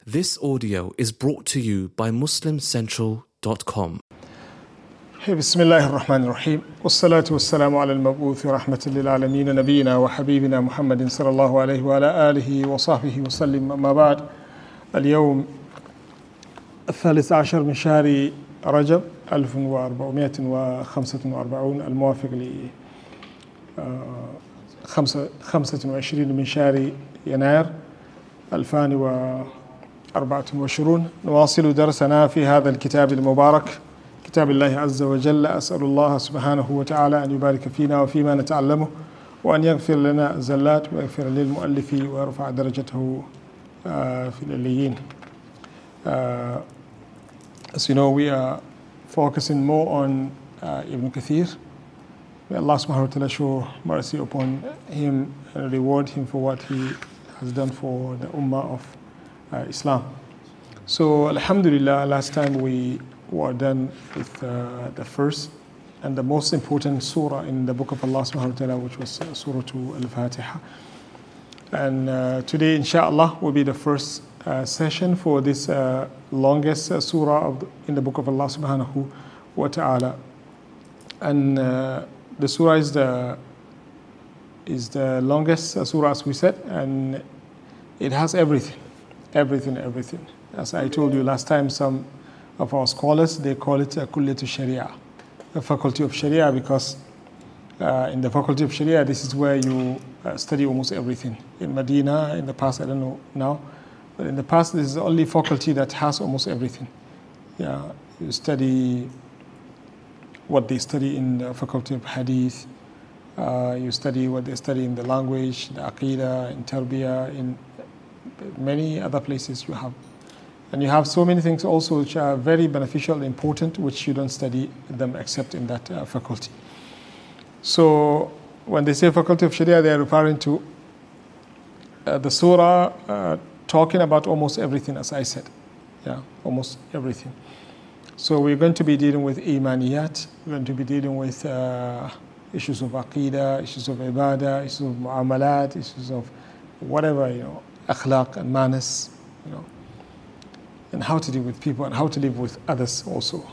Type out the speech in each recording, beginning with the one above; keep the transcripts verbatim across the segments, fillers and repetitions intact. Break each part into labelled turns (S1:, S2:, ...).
S1: This audio is brought to you by muslim central dot com.
S2: بسم الله الرحمن الرحيم والصلاة والسلام على المبعوث رحمة للعالمين نبينا وحبيبنا محمد صلى الله عليه وعلى آله وصحبه وسلم. أما بعد، اليوم الثالث عشر من شهر رجب ألف وأربعمائة وخمسة وأربعين الموافق ل خمسة وعشرين من شهر يناير ألفين وأربعة وعشرين. نواصل درسنا في هذا الكتاب المبارك، كتاب الله عز وجل. أسأل الله سبحانه وتعالى أن يبارك فينا وفيما نتعلمه، وأن يغفر لنا الزلات ويغفر للمؤلف ويرفع درجته في العليين. As you know, we are focusing more on uh, Ibn Kathir. May Allah subhanahu wa ta'ala show mercy upon him and reward him for what he has done for the ummah of uh, Islam. So alhamdulillah, last time we were done with uh, the first and the most important surah in the book of Allah subhanahu wa ta'ala, which was uh, Surah Al-Fatiha. And uh, today, inshallah, will be the first uh, session for this uh, longest uh, surah of the, in the book of Allah subhanahu wa ta'ala. And uh, the surah is the is the longest uh, surah, as we said, and it has everything, everything, everything. As I told you last time, some of our scholars, they call it a Kulliyatu Sharia, the faculty of Sharia, because uh, in the faculty of Sharia, this is where you uh, study almost everything. In Medina, in the past, I don't know now, but in the past, this is the only faculty that has almost everything. Yeah, you study what they study in the faculty of Hadith, uh, you study what they study in the language, the Aqidah, in Tarbiyah, in many other places you have. And you have so many things also which are very beneficial and important, which you don't study them except in that uh, faculty. So when they say faculty of Sharia, they are referring to uh, the surah uh, talking about almost everything, as I said. Yeah, almost everything. So we're going to be dealing with imaniyat, we're going to be dealing with uh, issues of aqidah, issues of ibadah, issues of mu'amalat, issues of whatever, you know, akhlaq and manners, you know, and how to deal with people and how to live with others also.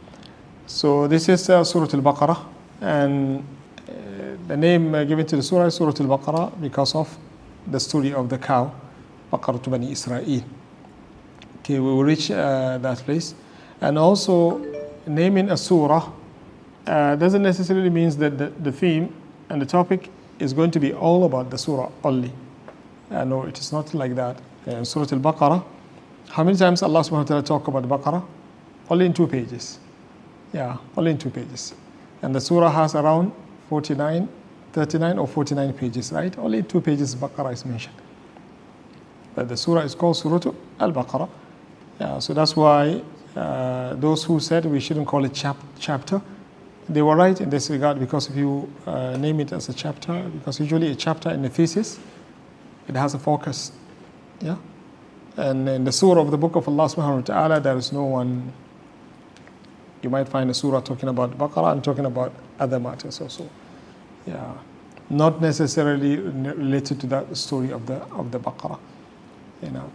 S2: So this is uh, Surah Al-Baqarah, and uh, the name uh, given to the surah is Surah Al-Baqarah because of the story of the cow, Baqaratu Bani Israel. Okay, we will reach uh, that place. And also, naming a surah uh, doesn't necessarily mean that the, the theme and the topic is going to be all about the surah only. Uh, no, it is not like that. In Surah Al-Baqarah, how many times Allah subhanahu wa ta'ala talk about Baqarah? Only in two pages. Yeah, only in two pages. And the surah has around forty-nine, thirty-nine or forty-nine pages, right? Only in two pages Baqarah is mentioned. But the surah is called Surah Al-Baqarah. Yeah, so that's why Uh, those who said we shouldn't call it chap chapter, they were right in this regard, because if you uh, name it as a chapter, because usually a chapter in a thesis, it has a focus, yeah. And in the surah of the book of Allah subhanahu wa ta'ala, there is no one. You might find a surah talking about Baqarah and talking about other matters also, yeah, not necessarily related to that story of the of the Baqarah, you know.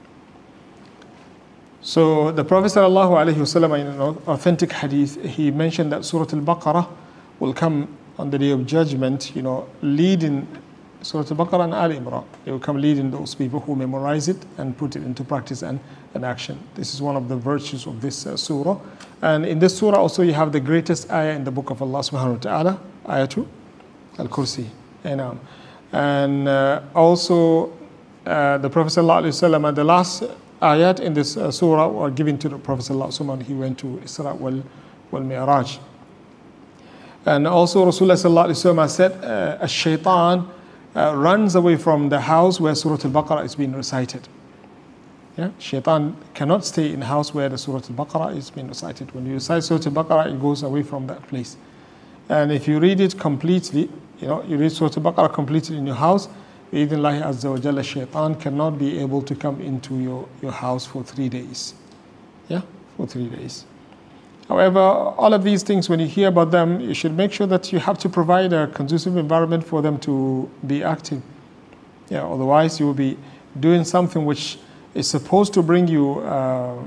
S2: So the Prophet sallallahu alaihi wasallam, in an authentic hadith, he mentioned that Surah Al-Baqarah will come on the day of judgment, you know, leading Surah Al-Baqarah and Al Imran. It will come leading those people who memorize it and put it into practice and, and action. This is one of the virtues of this uh, surah. And in this surah also you have the greatest ayah in the book of Allah subhanahu wa ta'ala, ayah two, Al-Kursi. And, and uh, also uh, the Prophet sallallahu alaihi wasallam, and the last ayat in this uh, surah were given to the Prophet sallallahu alaihi wasallam. He went to Isra wal, wal Mi'raj. And also Rasulullah sallallahu alaihi wasallam said, uh, a shaitan uh, runs away from the house where Surah Al-Baqarah is being recited. Yeah? Shaitan cannot stay in the house where the Surah Al-Baqarah is being recited. When you recite Surah Al-Baqarah, it goes away from that place. And if you read it completely, you know, you read Surah Al-Baqarah completely in your house, Bi-idhnillahi azza wa jalla, shaitan cannot be able to come into your, your house for three days. Yeah, for three days. However, all of these things, when you hear about them, you should make sure that you have to provide a conducive environment for them to be active. Yeah, otherwise you will be doing something which is supposed to bring you uh,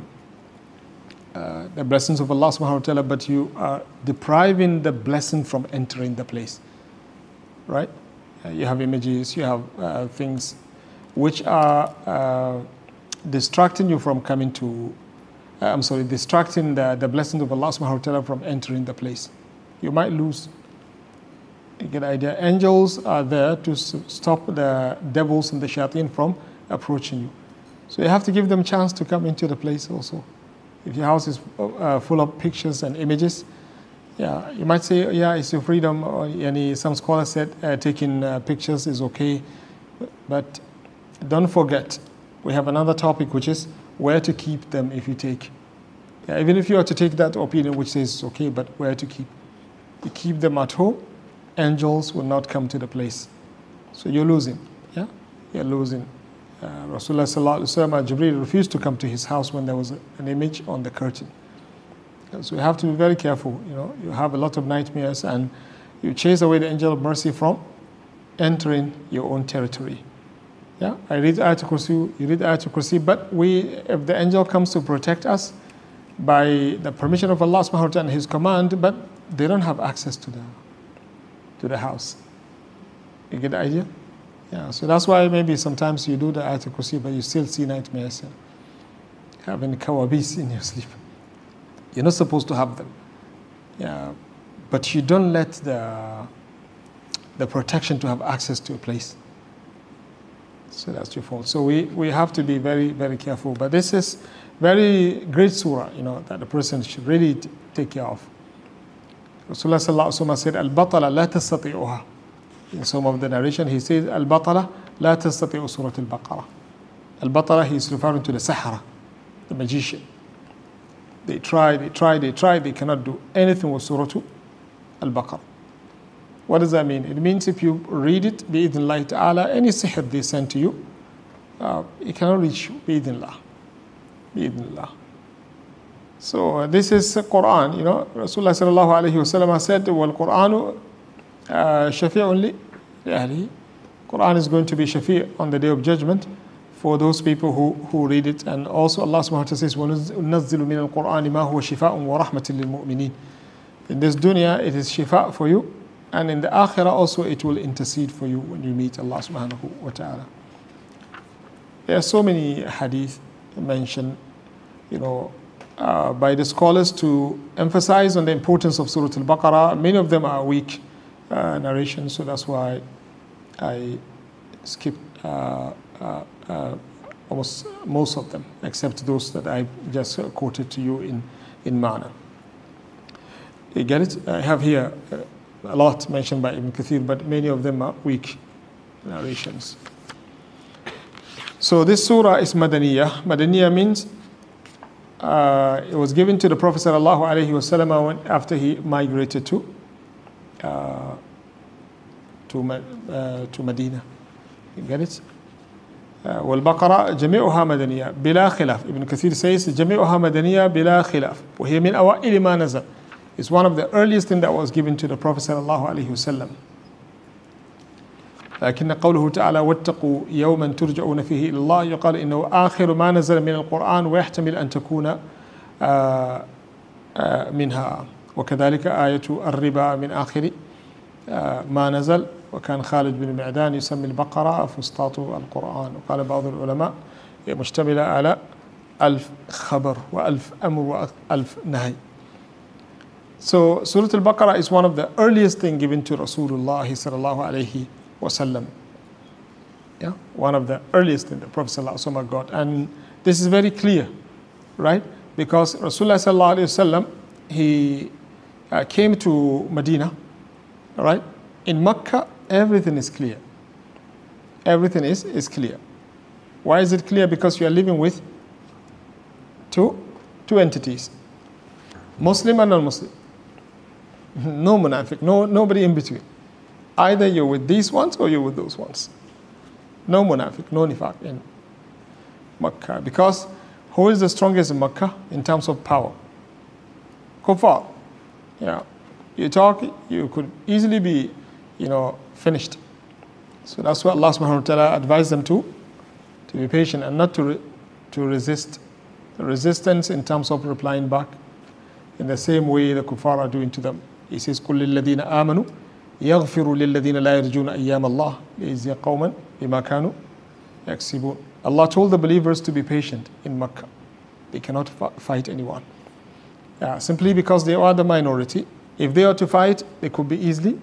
S2: uh, the blessings of Allah subhanahu wa ta'ala, but you are depriving the blessing from entering the place, right? Uh, you have images, you have uh, things which are uh, distracting you from coming to, uh, I'm sorry, distracting the, the blessings of Allah subhanahu wa ta'ala from entering the place. You might lose. You get the idea? Angels are there to s- stop the devils and the shayateen from approaching you. So you have to give them a chance to come into the place also. If your house is uh, full of pictures and images, yeah, you might say, yeah, it's your freedom. Or any, some scholars said uh, taking uh, pictures is okay. But don't forget, we have another topic, which is where to keep them if you take. Yeah, even if you are to take that opinion which says it's okay, but where to keep. You keep them at home, angels will not come to the place. So you're losing. Yeah, you're losing. Uh, Rasulullah sallallahu alaihi wasallam, Jibreel refused to come to his house when there was a, an image on the curtain. So you have to be very careful. You know, you have a lot of nightmares, and you chase away the angel of mercy from entering your own territory. Yeah, I read Ayatul Kursi, you read Ayatul Kursi, but we, if the angel comes to protect us by the permission of Allah subhanahu wa ta'ala and His command, but they don't have access to the to the house. You get the idea? Yeah, so that's why maybe sometimes you do the Ayatul Kursi, but you still see nightmares and having kawabis in your sleep. You're not supposed to have them. Yeah, but you don't let the the protection to have access to a place. So that's your fault. So we, we have to be very, very careful. But this is very great surah, you know, that the person should really t- take care of. Rasulullah sallallahu alaihi wasallam said, "Al-batala la tastati'uha." In some of the narration, he says, "Al-batala la tastati'u surat al-Baqarah." Al-batala, he is referring to the Sahara, the magician. They try, they try, they try, they cannot do anything with Surah Al-Baqarah. What does that mean? It means if you read it, bi'idhnillahi ta'ala, any sihr they send to you, uh, it cannot reach you, bi'idhnillah. Bi'idhnillah. So uh, this is uh, Quran, you know. Rasulullah sallallahu alayhi wa sallam said, "Wal Quranu shafi'un li ahlihi." Quran is going to be shafi' on the day of judgment for those people who, who read it. And also Allah subhanahu wa ta'ala says, وَنُنَزِّلُ مِنَ الْقُرْآنِ مَا هُوَ شِفَاءٌ وَرَحْمَةٌ لِلْمُؤْمِنِينَ. In this dunya, it is shifa for you. And in the akhirah also, it will intercede for you when you meet Allah subhanahu wa ta'ala. There are so many hadith mentioned, you know, uh, by the scholars to emphasize on the importance of Surah Al-Baqarah. Many of them are weak uh, narrations, so that's why I skipped uh, uh, uh, almost most of them, except those that I just uh, quoted to you in, in Ma'na. You get it? I have here uh, a lot mentioned by Ibn Kathir, but many of them are weak narrations. So this surah is Madaniyah. Madaniyah means uh, it was given to the Prophet sallallahu alaihi wasallam after he migrated to uh, to uh, to Medina. You get it? والبقرة جميعها مدنية بلا خلاف. Ibn Kathir says جميعها مدنية بلا خلاف وهي من أوائل ما نزل. It's one of the earliest things that was given to the Prophet sallallahu alaihi wasallam. لكن قوله تعالى واتقوا يوما ترجعون فيه إلى الله يقال إنه آخر ما نزل من القرآن ويحتمل أن تكون منها وكذلك آية الربا من آخر ما نزل وكان خالد بن معدان يسمي البقرة فسطاط القرآن وقال بعض العلماء مشتملة على ألف خبر وألف أمر وألف نهي. So Surah Al-Baqarah is one of the earliest things given to Rasulullah sallallahu alayhi wasallam. Yeah, one of the earliest things the Prophet sallallahu alayhi wasallam got, and this is very clear, right? Because Rasulullah sallallahu alayhi wasallam he uh, came to Medina, right? In Mecca, everything is clear. Everything is, is clear. Why is it clear? Because you are living with two, two entities, Muslim and non-Muslim. No munafiq, no, nobody in between. Either you're with these ones or you're with those ones. No munafiq, no nifaq in Mecca. Because who is the strongest in Mecca in terms of power? Kuffar. Yeah. You talk, you could easily be, you know, finished. So that's why Allah subhanahu wa ta'ala advised them to, to be patient and not to re- to resist. The resistance in terms of replying back in the same way the kuffar are doing to them. He says, قُلْ لِلَّذِينَ آمَنُوا يَغْفِرُوا لِلَّذِينَ لَا يَرْجُونَ أَيَّامَ اللَّهِ لِيَجْزِيَ قَوْمًا بِمَا كَانُوا يَكْسِبُونَ. Allah told the believers to be patient in Makkah. They cannot fight anyone. Uh, simply because they are the minority. If they are to fight, they could be easily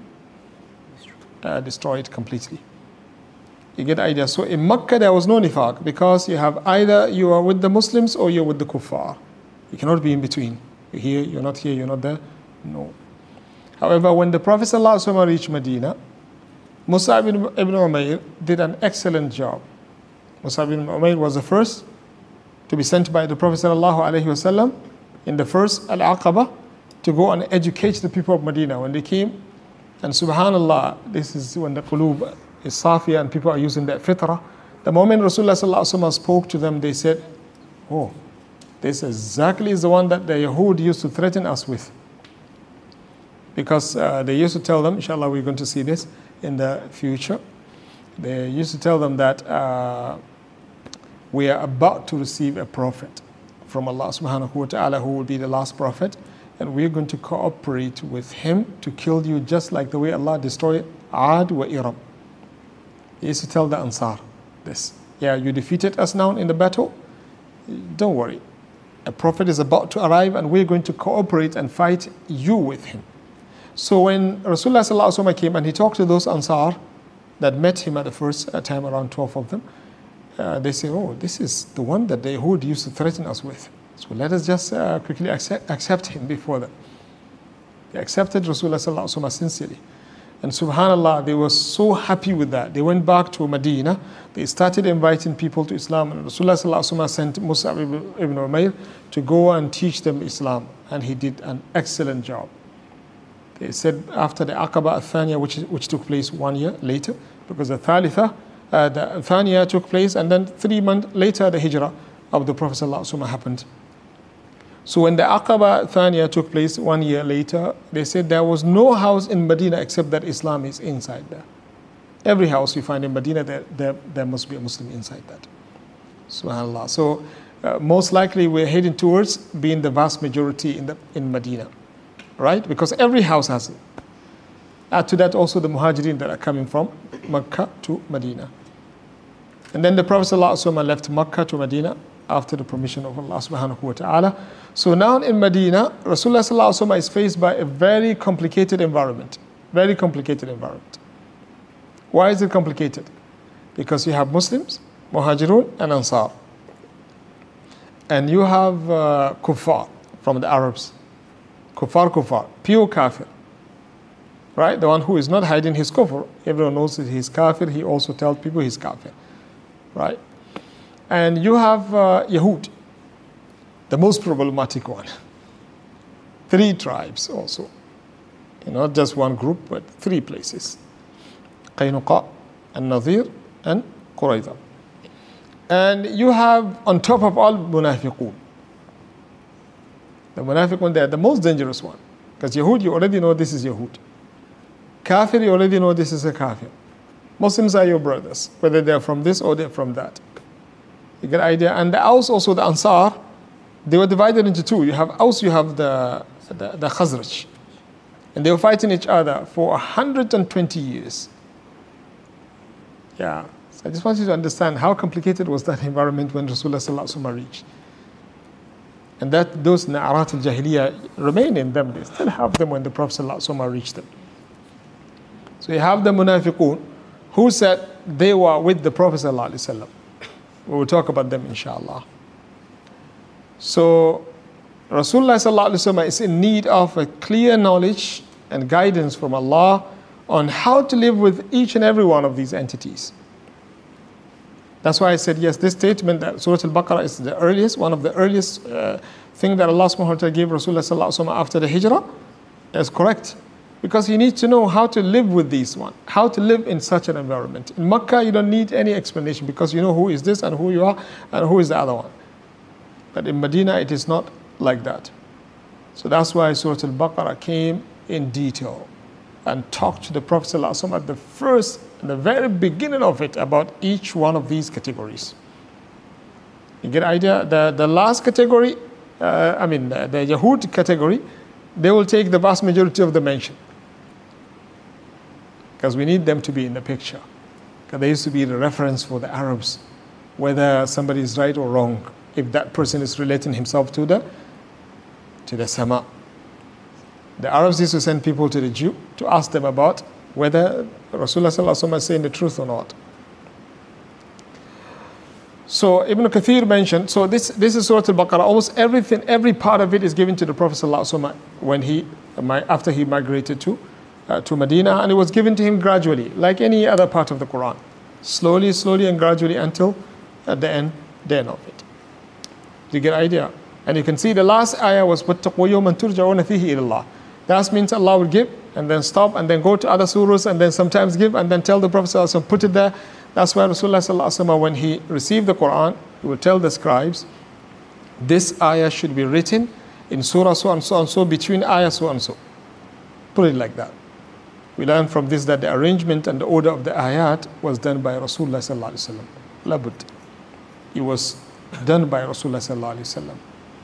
S2: uh, destroyed completely. You get the idea? So in Makkah there was no nifaq because you have either you are with the Muslims or you're with the kuffar. You cannot be in between. You're here, you're not here, you're not there. No. However, when the Prophet ﷺ reached Medina, Mus'ab ibn, ibn Umayr did an excellent job. Mus'ab ibn Umayr was the first to be sent by the Prophet ﷺ in the first Al-Aqaba to go and educate the people of Medina. When they came, and subhanallah, this is when the qulub is safiya and people are using that fitrah. The moment Rasulullah ﷺ spoke to them, they said, oh, this exactly is the one that the Yahud used to threaten us with. Because uh, they used to tell them, inshallah we're going to see this in the future, they used to tell them that uh, we are about to receive a prophet from Allah subhanahu wa ta'ala who will be the last prophet, and we're going to cooperate with him to kill you just like the way Allah destroyed Ad wa Iram. He used to tell the Ansar this. Yeah, you defeated us now in the battle. Don't worry. A prophet is about to arrive and we're going to cooperate and fight you with him. So when Rasulullah sallallahu alaihi wasallam came and he talked to those Ansar that met him at the first time, around twelve of them, uh, they say, oh, this is the one that the Yahud used to threaten us with. So let us just uh, quickly accept, accept him before them. They accepted Rasulullah sallallahu alaihi wasallam sincerely. And subhanallah, they were so happy with that. They went back to Medina. They started inviting people to Islam. And Rasulullah sallallahu alaihi wasallam sent Mus'ab ibn Umayr to go and teach them Islam. And he did an excellent job. They said after the Aqaba al-Thaniya, which, which took place one year later, because the Thalitha, uh, the Thaniya took place, and then three months later the Hijrah of the Prophet sallallahu alaihi wasallam happened. So when the Aqaba Thaniya took place one year later, they said there was no house in Medina except that Islam is inside there. Every house you find in Medina, there, there, there must be a Muslim inside that. SubhanAllah. So uh, most likely we're heading towards being the vast majority in, the, in Medina, right? Because every house has it. Add to that also the Muhajirin that are coming from Makkah to Medina. And then the Prophet ﷺ left Makkah to Medina after the permission of Allah subhanahu wa ta'ala. So now in Medina, Rasulullah sallallahu alaihi wasallam is faced by a very complicated environment. Very complicated environment. Why is it complicated? Because you have Muslims, Muhajirun and Ansar. And you have uh, Kuffar from the Arabs. Kuffar, Kuffar, pure kafir. Right? The one who is not hiding his kufr. Everyone knows that he's kafir. He also tells people he's kafir. Right? And you have uh, Yahud, the most problematic one. Three tribes also. You know, not just one group, but three places. Qaynuqa, An-Nadir, and Qurayza. And you have, on top of all, Munafiqun. The Munafiqun, they are the most dangerous one. Because Yahud, you already know this is Yahud. Kafir, you already know this is a Kafir. Muslims are your brothers, whether they're from this or they're from that. You get the idea? And the Aus, also the Ansar, they were divided into two. You have Aus, you have the, the, the Khazraj. And they were fighting each other for one hundred twenty years. Yeah. So I just want you to understand how complicated was that environment when Rasulullah sallallahu alaihi wasallam reached. And that those na'arat al-jahiliyyah remain in them. They still have them when the Prophet sallallahu alaihi wasallam reached them. So you have the Munafiqun who said they were with the Prophet sallallahu alaihi wasallam. We will talk about them inshallah. So Rasulullah sallallahu alaihi wasallam is in need of a clear knowledge and guidance from Allah on how to live with each and every one of these entities. That's why I said, yes, this statement that Surah Al-Baqarah is the earliest, one of the earliest uh, thing that Allah subhanahu wa ta'ala gave Rasulullah sallallahu alaihi wasallam after the Hijrah is correct. Because you need to know how to live with these one, how to live in such an environment. In Makkah, you don't need any explanation because you know who is this and who you are and who is the other one. But in Medina, it is not like that. So that's why Surah Al-Baqarah came in detail and talked to the Prophet ﷺ at the first, the very beginning of it about each one of these categories. You get idea? The, the last category, uh, I mean, the, the Yahud category, they will take the vast majority of the mention. Because we need them to be in the picture. Because they used to be the reference for the Arabs, whether somebody is right or wrong, if that person is relating himself to the, to the Sama. The Arabs used to send people to the Jew to ask them about whether Rasulullah sallallahu alaihi wasallam is saying the truth or not. So Ibn Kathir mentioned, so this, this is Surah Al-Baqarah, almost everything, every part of it is given to the Prophet sallallahu alaihi wasallam when he, after he migrated to, uh, to Medina, and it was given to him gradually, like any other part of the Quran. Slowly, slowly and gradually until at the end, the end of it. Do you get an idea? And you can see the last ayah was وَاتَّقُوا يَوْمًا تُرْجَعُونَ فِيهِ إِلَى اللَّهِ. That means Allah will give and then stop and then go to other surahs and then sometimes give and then tell the Prophet sallallahu alaihi wasallam, put it there. That's why Rasulullah sallallahu alaihi wasallam, when he received the Quran, he would tell the scribes, this ayah should be written in surah so and so and so, between ayah so and so. Put it like that. We learn from this that the arrangement and the order of the ayat was done by Rasulullah sallallahu alaihi wasallam. Labud. It was done by Rasulullah sallallahu alaihi wasallam.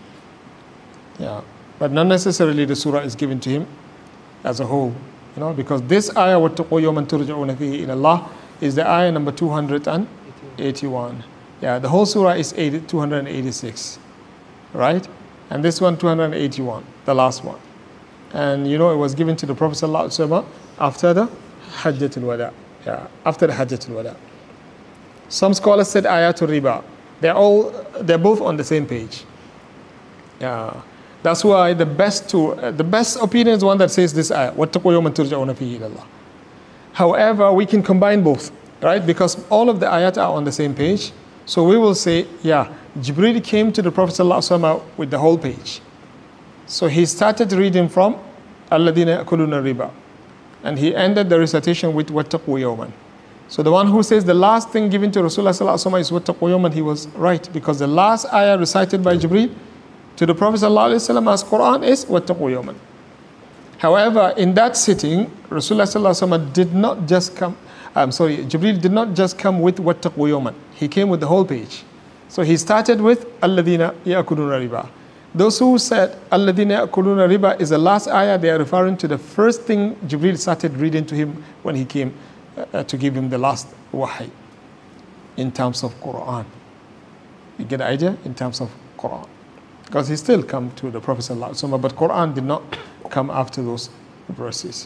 S2: Yeah, but not necessarily the surah is given to him as a whole, you know, because this ayah وَاتَّقُوا يَوْمًا تُرْجَعُونَ فِيهِ إِلَى اللَّهِ is the ayah number two hundred eighty-one. Yeah, the whole surah is two hundred eighty-six, right? And this one two hundred eighty-one, the last one. And you know, it was given to the Prophet sallallahu alaihi wasallam after the Hajjatul Wada. Yeah, after the Hajjatul Wada. Some scholars said ayatul riba. They're all, they're both on the same page. Yeah. That's why the best to, uh, the best opinion is one that says this ayah, وَاتَّقُوا يَوْمًا تُرْجَعُونَ فِيهِ إِلَى اللَّهِ. However, we can combine both, right? Because all of the ayat are on the same page. So we will say, yeah, Jibreel came to the Prophet ﷺ with the whole page. So he started reading from الَّذِينَ يَأْكُلُونَ الرِّبَا. And he ended the recitation with وَاتَّقُوا يَوْمًا. So the one who says the last thing given to Rasulullah ﷺ is وَاتَّقُوا يَوْمًا, he was right. Because the last ayah recited by Jibreel to the Prophet ﷺ as Quran is وَاتَّقُوا يَوْمًا. However, in that sitting, Rasulullah ﷺ did not just come, I'm sorry, Jibreel did not just come with وَاتَّقُوا يَوْمًا. He came with the whole page. So he started with الَّذِينَ يَأْكُلُونَ الرِّبَا. Those who said الَّذِينَ يَأْكُلُونَ الرِّبَا is the last ayah, they are referring to the first thing Jibreel started reading to him when he came uh, to give him the last wahy in terms of Quran. You get the idea? In terms of Quran. Because he still come to the Prophet ﷺ, but Quran did not come after those verses.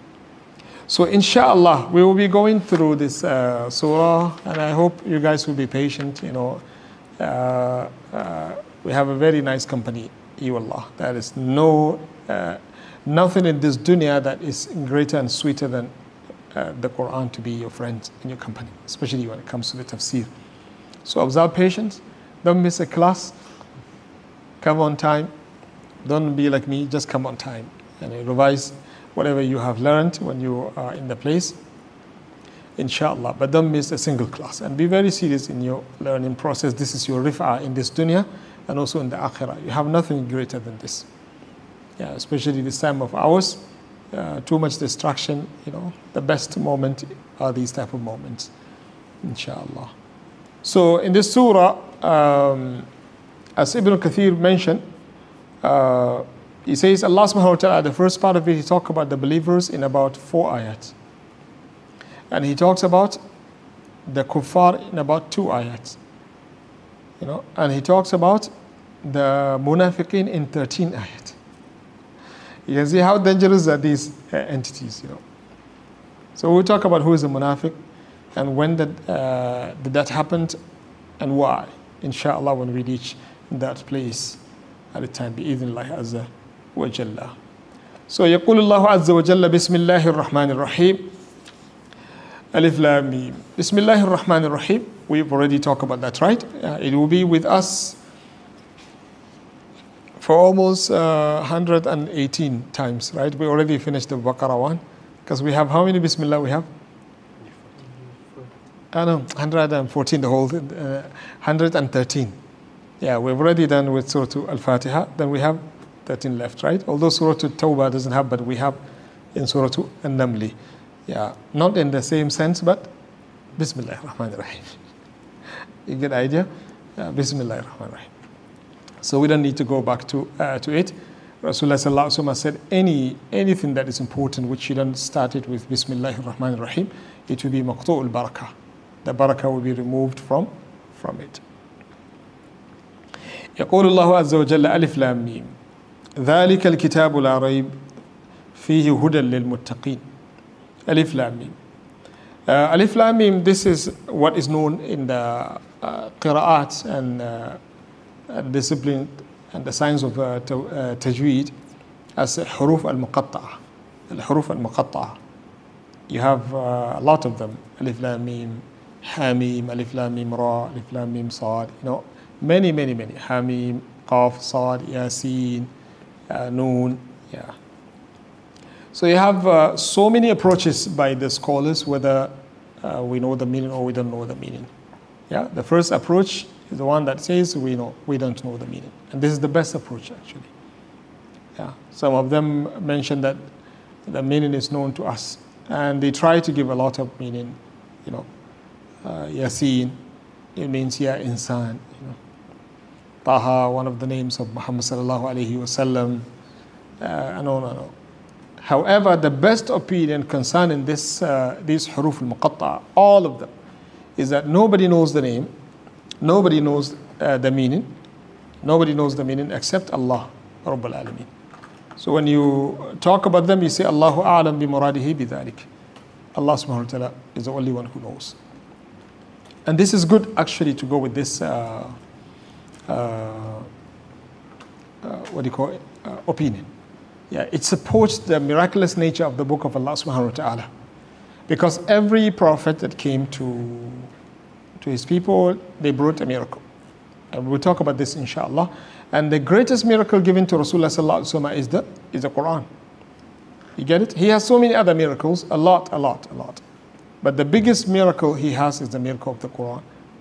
S2: So inshallah, we will be going through this uh, surah, and I hope you guys will be patient. You know, uh, uh, we have a very nice company, Iwallah. There is no, uh, nothing in this dunya that is greater and sweeter than uh, the Quran to be your friend in your company, especially when it comes to the tafsir. So observe patience, don't miss a class. Come on time. Don't be like me, just come on time. And revise whatever you have learned when you are in the place. Inshallah. But don't miss a single class. And be very serious in your learning process. This is your rif'ah in this dunya and also in the akhirah. You have nothing greater than this. Yeah, especially this time of ours. Uh, too much distraction, you know. The best moment are these type of moments. Inshallah. So in this surah, um, as Ibn Kathir mentioned, uh, he says Allah subhanahu wa ta'ala, the first part of it, he talks about the believers in about four ayats. And he talks about the kuffar in about two ayats. You know, and he talks about the munafiqeen in thirteen ayats. You can see how dangerous are these uh, entities, you know. So we'll talk about who is a munafiq and when did, uh, did that happen and why, inshallah, when we reach that place at the time, بإذن الله عز وجل. So يقول الله عز وجل بسم الله الرحمن الرحيم ألف لام ميم. بسم الله الرحمن الرحيم. We've already talked about that, right? Uh, it will be with us for almost uh, one hundred eighteen times, right? We already finished the Baqarah one. Because we have, how many Bismillah we have? I know, one hundred fourteen, the whole, uh, one hundred thirteen. Yeah, we've already done with Surah Al-Fatiha. Then we have thirteen left, right? Although Surah At-Tawbah doesn't have, but we have in Surah An-Namli. Yeah, not in the same sense, but Bismillah ar-Rahman ar-Rahim. You get the idea? Uh, Bismillah ar-Rahman ar-Rahim. So we don't need to go back to uh, to it. Rasulullah sallallahu alaihi wasallam said any anything that is important which you don't start it with Bismillah ar-Rahman ar-Rahim, it will be maqtu'ul barakah. The barakah will be removed from from it. يقول الله عز وجل ألف لام ميم ذلك الكتاب لا ريب فيه هدى للمتقين. ألف لام ميم. Uh, Alif Lam Mim, this is what is known in the uh, qira'at and uh, discipline and the science of uh, tajweed as huruf al-muqatta'a. Al-huruf al-muqatta'a. You have uh, a lot of them. Alif Lam Mim, Hamim, Alif Lam Mim Ra, Alif Lam Mim Sad. You know, many, many, many. Hamim, Qaf, Sad, Yasin, uh, Noon. Yeah. So you have uh, so many approaches by the scholars, whether uh, we know the meaning or we don't know the meaning. Yeah, the first approach is the one that says we know we don't know the meaning, and this is the best approach actually. Yeah, some of them mention that the meaning is known to us, and they try to give a lot of meaning. You know, uh, Yasin, it means Ya Insan. You know, Taha, one of the names of Muhammad sallallahu alaihi wasallam. Uh, no, no, no. However, the best opinion concerning this, uh, these huruf al-muqatta'a, all of them, is that nobody knows the name, nobody knows uh, the meaning, nobody knows the meaning except Allah, Rabbul Alameen. So when you talk about them, you say, Allahu a'lam bi muradihi bi dhalik. Allah subhanahu wa ta'ala is the only one who knows. And this is good actually to go with this, uh, uh, uh, what do you call it, uh, opinion. Yeah, it supports the miraculous nature of the book of Allah subhanahu wa ta'ala. Because every prophet that came to, to his people, they brought a miracle. And we'll talk about this inshallah. And the greatest miracle given to Rasulullah sallallahu alaihi wasallam is the, is the Quran. You get it? He has so many other miracles, a lot, a lot, a lot. But the biggest miracle he has is the miracle of the Quran.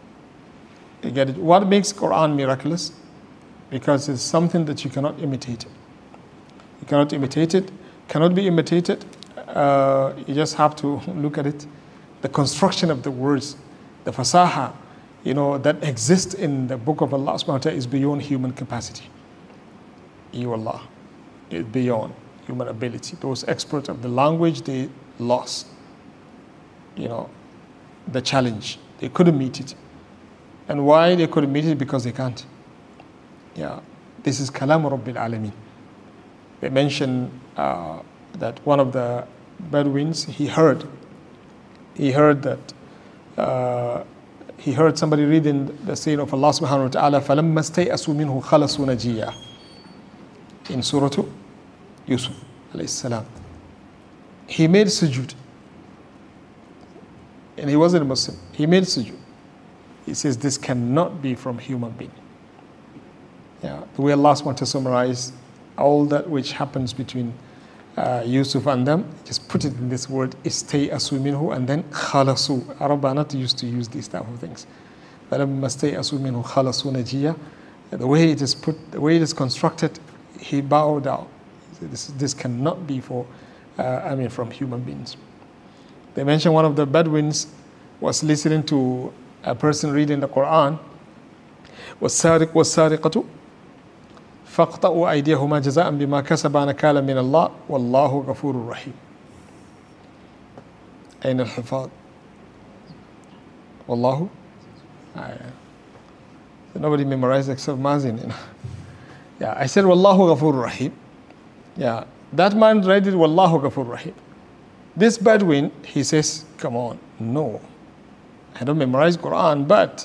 S2: You get it? What makes Quran miraculous? Because it's something that you cannot imitate. You cannot imitate it, cannot be imitated. Uh, you just have to look at it. The construction of the words, the fasaha, you know, that exists in the book of Allah subhanahu wa ta'ala is beyond human capacity. You Allah, is beyond human ability. Those experts of the language, they lost, you know, the challenge. They couldn't meet it. And why they couldn't meet it? Because they can't. Yeah, this is kalam Rabbil Alameen. They mention uh, that one of the Bedouins, he heard, he heard that, uh, he heard somebody reading the saying of Allah subhanahu wa ta'ala, فَلَمَّا اسْتَيْأَسُوا مِنْهُ خَلَصُوا نَجِيًّا, in Surah Yusuf alayhi salam. He made sujood. And he wasn't a Muslim. He made sujood. He says this cannot be from human being. Yeah, the way Allah wants to summarize all that which happens between uh, Yusuf and them, just put it in this word, istay'asu minhu, and then khalasu. Arab are not used to use these type of things. فَلَمَّا اسْتَيْأَسُوا مِنْهُ خَلَصُوا نَجِيًّا. The way it is put, the way it is constructed, he bowed down. This, this cannot be for, uh, I mean, from human beings. They mentioned one of the Bedouins was listening to a person reading the Quran. وَالسَّارِقُ وَالسَّارِقَةُ فَاقْطَعُوا أَيْدِيَهُمَا جَزَاءً بِمَا كَسَبَا نَكَالًا مِنَ اللَّهِ وَاللَّهُ غَفُورٌ رَحِيمٌ. أين الحفاظ؟ والله. So nobody memorized except Mazin. You know? Yeah, I said Wallahu Ghafur Rahim. Yeah, that man read it Wallahu Ghafur Rahim. This Bedouin, he says, come on, no, I don't memorize Quran, but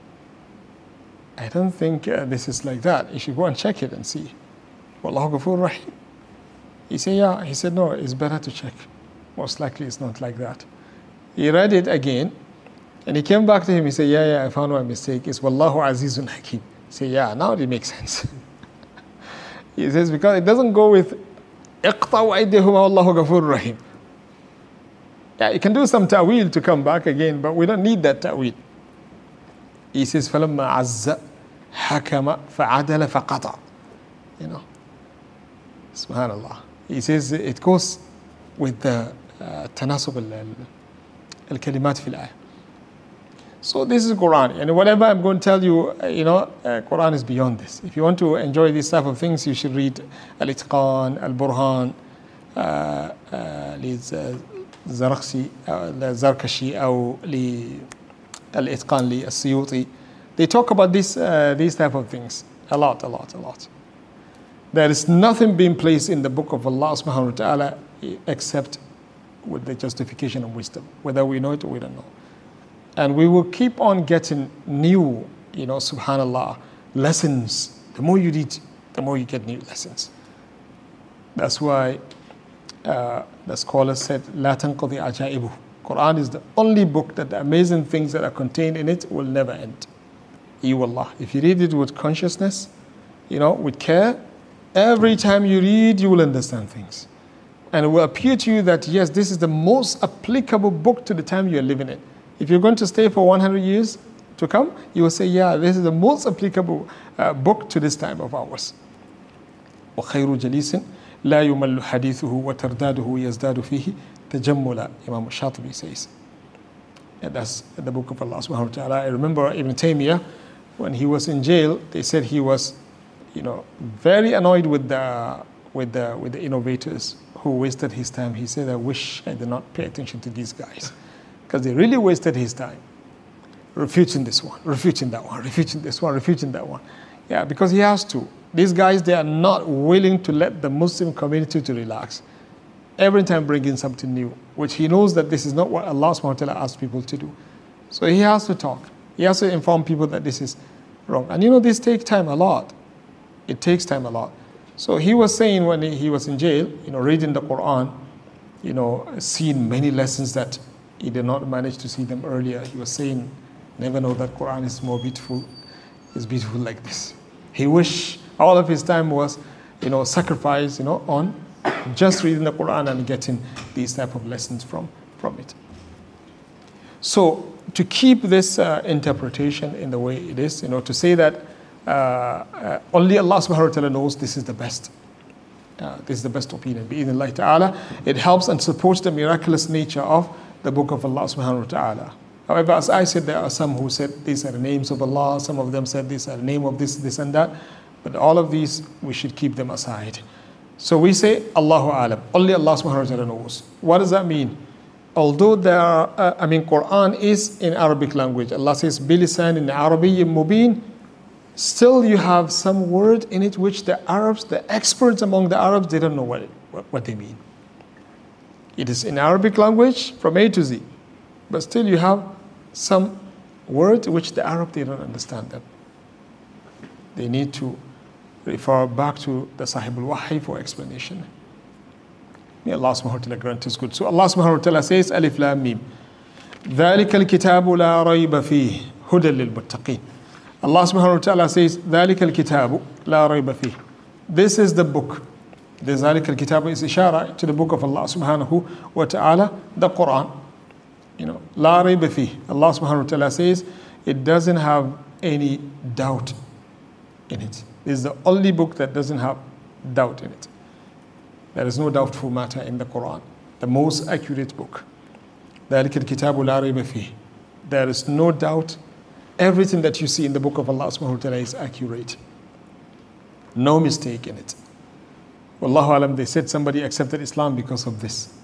S2: I don't think uh, this is like that. You should go and check it and see. Wallahu Ghafur Rahim. He said, yeah. He said, no, it's better to check. Most likely it's not like that. He read it again, and he came back to him. He said, yeah, yeah, I found my mistake. It's Wallahu Azizun Hakim. He said, yeah, now it makes sense. He says, because it doesn't go with Iqta'u aydihuma Wallahu Ghafur Rahim. Yeah, you can do some ta'wil to come back again, but we don't need that ta'wil. He says, فَلَمَّا عَزَّ حَكَمَ فَعَدَلَ فَقَطَعَ. You know, subhanallah. He says it goes with the تناسب الكلمات في الآية. So this is Quran, and whatever I'm going to tell you, you know, uh, Quran is beyond this. If you want to enjoy these type of things, you should read Al-Itqan, Al-Burhan, للزرقشي الزركشي أو للإتقان للسيوطي. They talk about this, uh, these type of things a lot, a lot, a lot. There is nothing being placed in the book of Allah subhanahu wa ta'ala except with the justification of wisdom, whether we know it or we don't know. And we will keep on getting new, you know, subhanallah, lessons. The more you read, the more you get new lessons. That's why uh, the scholars said, لا تنقضي عجائبه. Quran is the only book that the amazing things that are contained in it will never end. You Allah. If you read it with consciousness, you know, with care, every time you read, you will understand things. And it will appear to you that, yes, this is the most applicable book to the time you're living in. If you're going to stay for one hundred years to come, you will say, yeah, this is the most applicable uh, book to this time of ours. وخير جليس لا يمل حديثه وترداده يزداد فيه تجملا. Imam Shatibi says. And that's the book of Allah subhanahu wa ta'ala. I remember Ibn Taymiyyah, when he was in jail, they said he was, you know, very annoyed with the, with the, with the innovators who wasted his time. He said, I wish I did not pay attention to these guys, because they really wasted his time, refuting this one, refuting that one, refuting this one, refuting that one. Yeah, because he has to. These guys, they are not willing to let the Muslim community to relax. Every time bringing something new, which he knows that this is not what Allah subhanahu wa ta'ala asked people to do. So he has to talk. He has to inform people that this is wrong. And you know, this takes time a lot. It takes time a lot. So he was saying when he was in jail, you know, reading the Quran, you know, seeing many lessons that he did not manage to see them earlier. He was saying, never know that Quran is more beautiful, is beautiful like this. He wished all of his time was, you know, sacrificed, you know, on just reading the Quran and getting these type of lessons from, from it. So to keep this uh, interpretation in the way it is, you know, to say that uh, uh, only Allah subhanahu wa ta'ala knows this is the best. Uh, this is the best opinion. Bi-idhnillahi ta'ala, it helps and supports the miraculous nature of the book of Allah subhanahu wa ta'ala. However, as I said, there are some who said these are the names of Allah, some of them said these are the name of this, this and that, but all of these, we should keep them aside. So we say, Allahu Alam, only Allah subhanahu wa ta'ala knows. What does that mean? Although there are, uh, I mean, Quran is in Arabic language. Allah says, bilisan in Arabiyyin mubin. Still you have some word in it which the Arabs, the experts among the Arabs, they don't know what, it, what, what they mean. It is in Arabic language from A to Z. But still you have some word which the Arab, they don't understand them. They need to refer back to the Sahib al-Wahi for explanation. May Allah subhanahu wa ta'ala grant us good. So Allah subhanahu wa ta'ala says, Alif Lam Mim. ذَلِكَ الْكِتَابُ لَا رَيْبَ فِيهِ هُدًى لِلْمُتَّقِينَ. Allah subhanahu wa ta'ala says, ذَلِكَ الْكِتَابُ لَا رَيْبَ فِيهِ. This is the book. The ذَلِكَ الْكِتَابُ is ishara to the book of Allah subhanahu wa ta'ala, the Quran. You know, لَا رَيْبَ فِيهِ. Allah subhanahu wa ta'ala says, it doesn't have any doubt in it. This is the only book that doesn't have doubt in it. There is no doubtful matter in the Quran. The most accurate book. ذَلِكَ الْكِتَابُ لَا رَيْبَ فِيهِ. There is no doubt. Everything that you see in the book of Allah subhanahu wa ta'ala is accurate. No mistake in it. Wallahu alam, they said somebody accepted Islam because of this.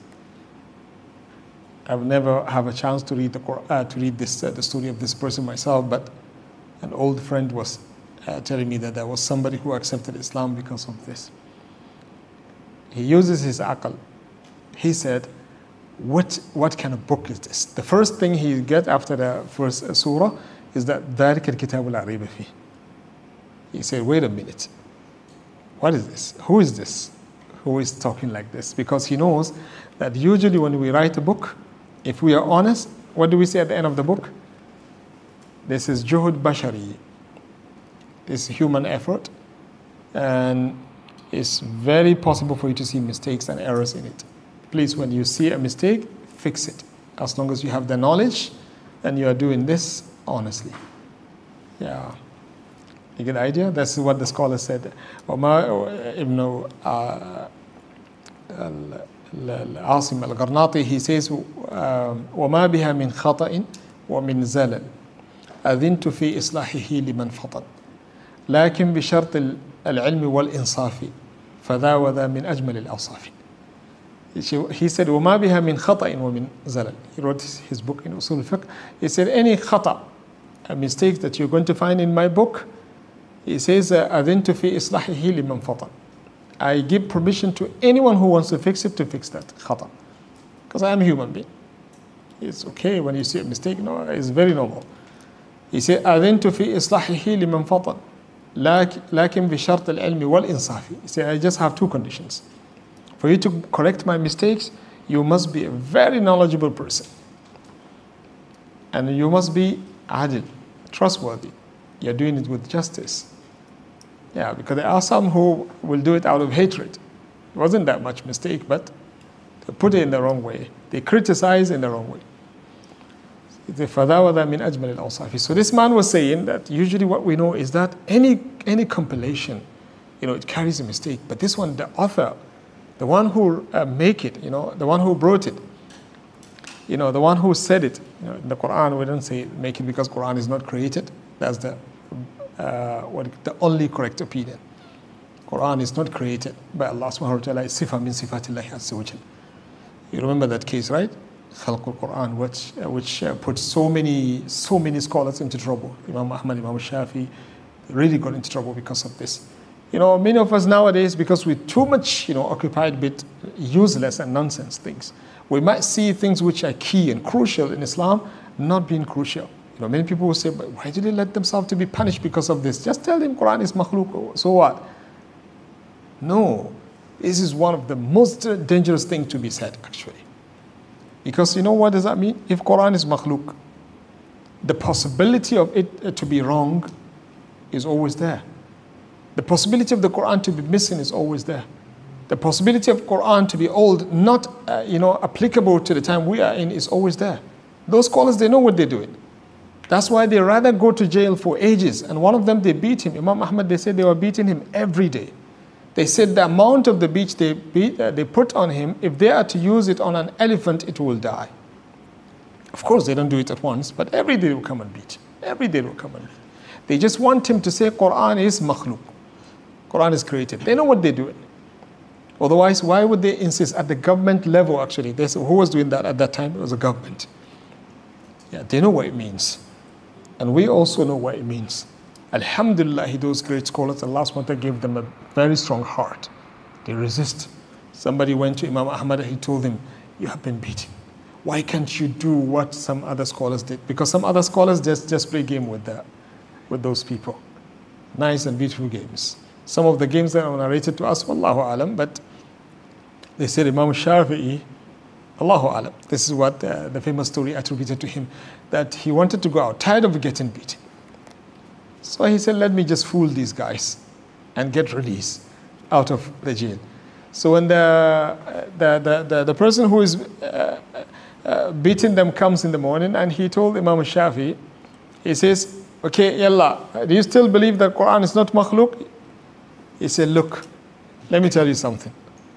S2: I've never have a chance to read the Quran, uh, to read this uh, the story of this person myself, but an old friend was uh, telling me that there was somebody who accepted Islam because of this. He uses his aql. He said, what, what kind of book is this? The first thing he get after the first surah is that ذَلِكَ الْكِتَابُ لَا رَيْبَ فِيهِ. He said, wait a minute. What is this? Who is this? Who is talking like this? Because he knows that usually when we write a book, if we are honest, what do we say at the end of the book? This is juhud bashari. This is human effort. And it's very possible for you to see mistakes and errors in it. Please, when you see a mistake, fix it. As long as you have the knowledge and you are doing this honestly. Yeah. You get the idea? That's what the scholar said. Ibn Asim al-Gharnati, he says, وَمَا بِهَا مِنْ خَطَئٍ وَمِنْ زَلَلٍ أذنت في إصلاحه لمن فطن لكن بشرط العلم والإنصاف فذا وذا من أجمل الأوصاف. He said وما بها من خطأ ومن زلل. He wrote his book in Usul al-Fiqh. He said any khata, a mistake that you're going to find in my book, he says أذنت في إصلاحه لمن فطن. I give permission to anyone who wants to fix it to fix that khata, because I am a human being. It's okay when you see a mistake. No, it's very normal. He said أذنت في إصلاحه لمن فطن لكن بشرط العلم والإنصاف. He said I just have two conditions. For you to correct my mistakes, you must be a very knowledgeable person. And you must be adil, trustworthy. You're doing it with justice. Yeah, because there are some who will do it out of hatred. It wasn't that much mistake, but they put it in the wrong way. They criticize in the wrong way. So this man was saying that usually what we know is that any any compilation, you know, it carries a mistake. But this one, the author, the one who uh, make it, you know, the one who brought it, you know, the one who said it. You know, in the Quran, we don't say make it because Quran is not created. That's the uh, what the only correct opinion. Quran is not created by Allah subhanahu wa ta'ala. It's sifa min sifatillahi azza wa jal. You remember that case, right? Khalq al-Quran, which uh, which uh, put so many so many scholars into trouble. Imam Ahmad, Imam Shafi, really got into trouble because of this. You know, many of us nowadays, because we're too much, you know, occupied with useless and nonsense things, we might see things which are key and crucial in Islam not being crucial. You know, many people will say, but why did they let themselves to be punished because of this? Just tell them Quran is makhluk, so what? No, this is one of the most dangerous things to be said, actually. Because you know what does that mean? If Quran is makhluk, the possibility of it to be wrong is always there. The possibility of the Quran to be missing is always there. The possibility of Quran to be old, not uh, you know, applicable to the time we are in, is always there. Those scholars, they know what they're doing. That's why they rather go to jail for ages. And one of them, they beat him. Imam Ahmad, they said they were beating him every day. They said the amount of the beat they, beat, uh, they put on him, if they are to use it on an elephant, it will die. Of course, they don't do it at once, but every day they will come and beat him. Every day they will come and beat him. They just want him to say Quran is makhluk. Quran is created. They know what they're doing. Otherwise, why would they insist at the government level, actually? They said, who was doing that at that time? It was the government. Yeah, they know what it means. And we also know what it means. Alhamdulillah, those great scholars, Allah subhanahu wa ta'ala gave them a very strong heart. They resist. Somebody went to Imam Ahmad, he told him, you have been beaten. Why can't you do what some other scholars did? Because some other scholars just, just play game with that, with those people. Nice and beautiful games. Some of the games that are narrated to us, Wallahu alam, but they said Imam Shafi'i, Allahu alam, this is what uh, the famous story attributed to him, that he wanted to go out, tired of getting beaten. So he said, let me just fool these guys and get released out of the jail. So when the, the, the, the, the person who is uh, uh, beating them comes in the morning, and he told Imam Shafi'i, he says, okay, yalla, do you still believe that Quran is not makhluk? He said, look, let me tell you something.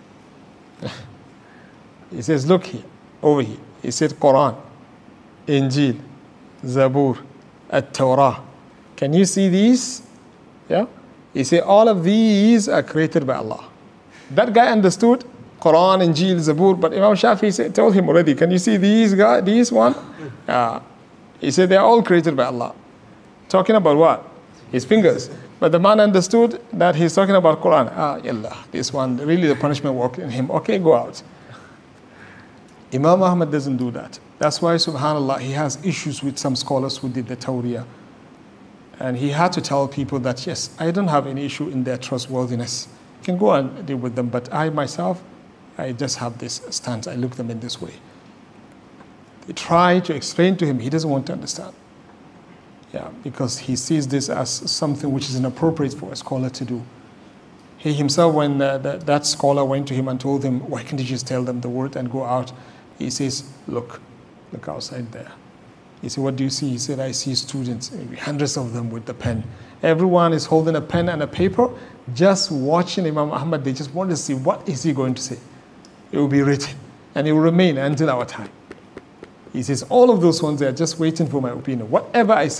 S2: He says, look here, over here. He said, Quran, Injil, Zabur, At-Torah. Can you see these? Yeah? He said, all of these are created by Allah. That guy understood Quran, Injil, Zabur, but Imam Shafi'i said, told him already, can you see these guys, these one? Uh, he said, they're all created by Allah. Talking about what? His fingers. But the man understood that he's talking about Quran. Ah, yallah, this one, really the punishment worked in him. Okay, go out. Imam Ahmad doesn't do that. That's why, subhanAllah, he has issues with some scholars who did the Tawriyah. And he had to tell people that, yes, I don't have any issue in their trustworthiness. You can go and deal with them, but I myself, I just have this stance. I look them in this way. They try to explain to him. He doesn't want to understand. Yeah, because he sees this as something which is inappropriate for a scholar to do. He himself, when uh, that, that scholar went to him and told him, why can't you just tell them the word and go out? He says, look, look outside there. He said, what do you see? He said, I see students, maybe hundreds of them with the pen. Everyone is holding a pen and a paper, just watching Imam Ahmad. They just want to see what is he going to say. It will be written, and it will remain until our time. He says, all of those ones, they are just waiting for my opinion. Whatever I said,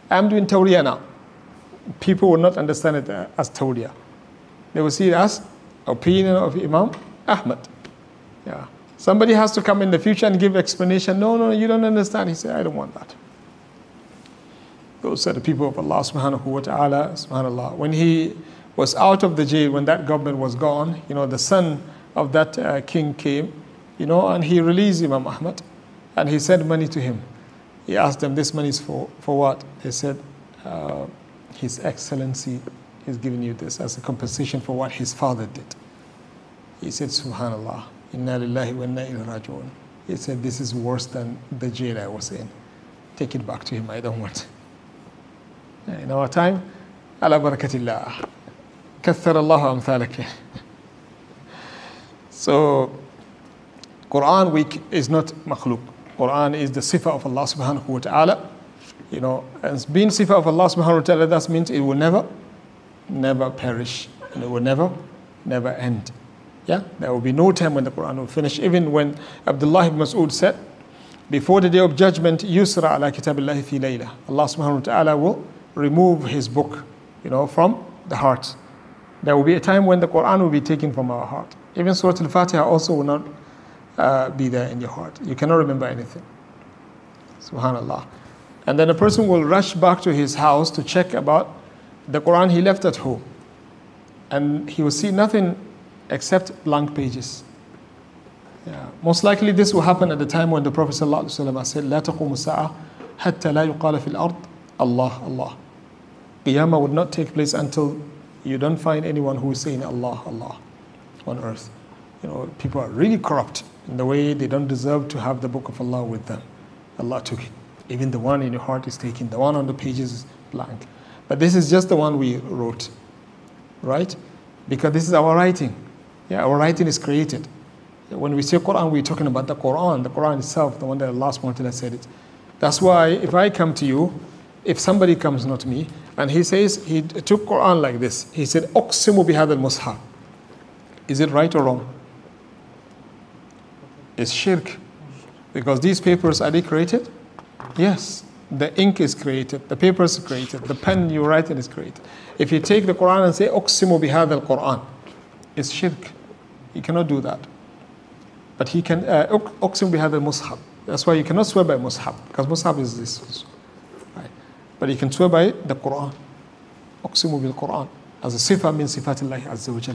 S2: I'm doing Tawriya now. People will not understand it as Tawriya. They will see it as opinion of Imam Ahmad. Yeah. Somebody has to come in the future and give explanation. No, no, you don't understand. He said, I don't want that. Those are the people of Allah subhanahu wa ta'ala, subhanallah. When he was out of the jail, when that government was gone, you know, the son of that uh, king came, you know, and he released Imam Ahmad, and he sent money to him. He asked them, this money is for, for what? They said, uh, His Excellency is giving you this as a compensation for what his father did. He said, Subhanallah, Inna lillahi wa inna ilayhi raji'un. He said, this is worse than the jail I was in. Take it back to him, I don't want it. In our time, ala barakatillah. Kathar Allahu amthalak. So, Quran week is not makhluk. Quran is the sifa of Allah subhanahu wa ta'ala. You know, and being sifa of Allah subhanahu wa ta'ala, that means it will never, never perish. And it will never, never end. Yeah? There will be no time when the Quran will finish. Even when Abdullah ibn Mas'ud said, before the day of judgment, yusra ala kitabillahi fi layla. Allah subhanahu wa ta'ala will remove his book, you know, from the heart. There will be a time when the Quran will be taken from our heart. Even Surah Al-Fatiha also will not uh, be there in your heart. You cannot remember anything. Subhanallah. And then a person will rush back to his house to check about the Quran he left at home. And he will see nothing except blank pages. Yeah. Most likely this will happen at the time when the Prophet ﷺ said, لا تقوم الساعة حتى لا يقال في الأرض Allah, Allah. Qiyamah would not take place until you don't find anyone who is saying Allah, Allah on earth. You know, people are really corrupt in the way they don't deserve to have the book of Allah with them. Allah took it. Even the one in your heart is taken. The one on the pages is blank. But this is just the one we wrote, right? Because this is our writing. Yeah, our writing is created. When we say Quran, we're talking about the Quran, the Quran itself, the one that Allah subhanahu wa ta'ala said it. That's why if I come to you, if somebody comes, not me, and he says he took Quran like this, he said, "Uqsimu bihadha al-mushaf." Is it right or wrong? It's shirk. Because these papers, are they created? Yes. The ink is created, the paper is created, the pen you write in is created. If you take the Quran and say, "Uqsimu bihadha al-Quran," it's shirk. You cannot do that. But he can, uh, "Uqsimu bihadha al-mushaf." That's why you cannot swear by mushaf, because mushaf is this. Right? But you can swear by the Quran. "Uqsimu bil-Quran." As a sifa min sifatillahi azza wa jal.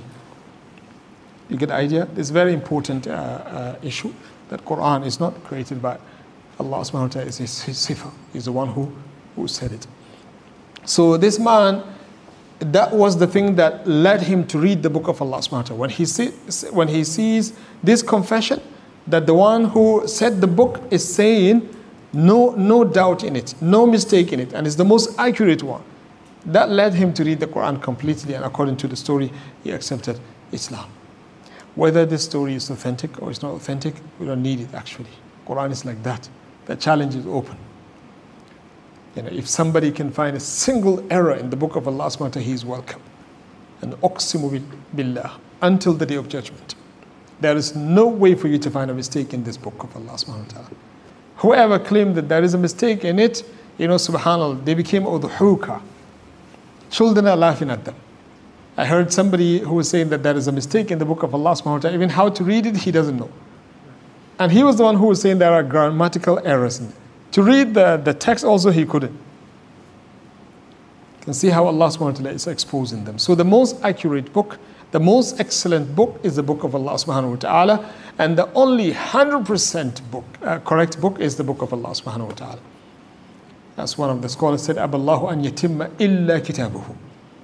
S2: You get the idea? It's a very important uh, uh, issue, that Quran is not created by Allah subhanahu wa ta'ala, is his, his sifa. He's the one who, who said it. So this man, that was the thing that led him to read the book of Allah subhanahu wa ta'ala. When he, see, when he sees this confession, that the one who said the book is saying no, no doubt in it, no mistake in it, and it's the most accurate one. That led him to read the Quran completely, and according to the story, he accepted Islam. Whether this story is authentic or it's not authentic, we don't need it actually. Quran is like that. The challenge is open. You know, if somebody can find a single error in the book of Allah subhanahu wa ta'ala, he is welcome. And uqsimu billah, until the day of judgment. There is no way for you to find a mistake in this book of Allah subhanahu wa ta'ala. Whoever claimed that there is a mistake in it, you know, subhanAllah, they became udhuka. Children are laughing at them. I heard somebody who was saying that there is a mistake in the book of Allah subhanahu wa ta'ala. Even how to read it, he doesn't know. And he was the one who was saying there are grammatical errors in it. To read the, the text also, he couldn't. You can see how Allah subhanahu wa ta'ala is exposing them. So the most accurate book, the most excellent book is the book of Allah subhanahu wa ta'ala. And the only one hundred percent book, uh, correct book is the book of Allah subhanahu wa ta'ala. As one of the scholars said, Aballahu an yatimma illa kitabuhu.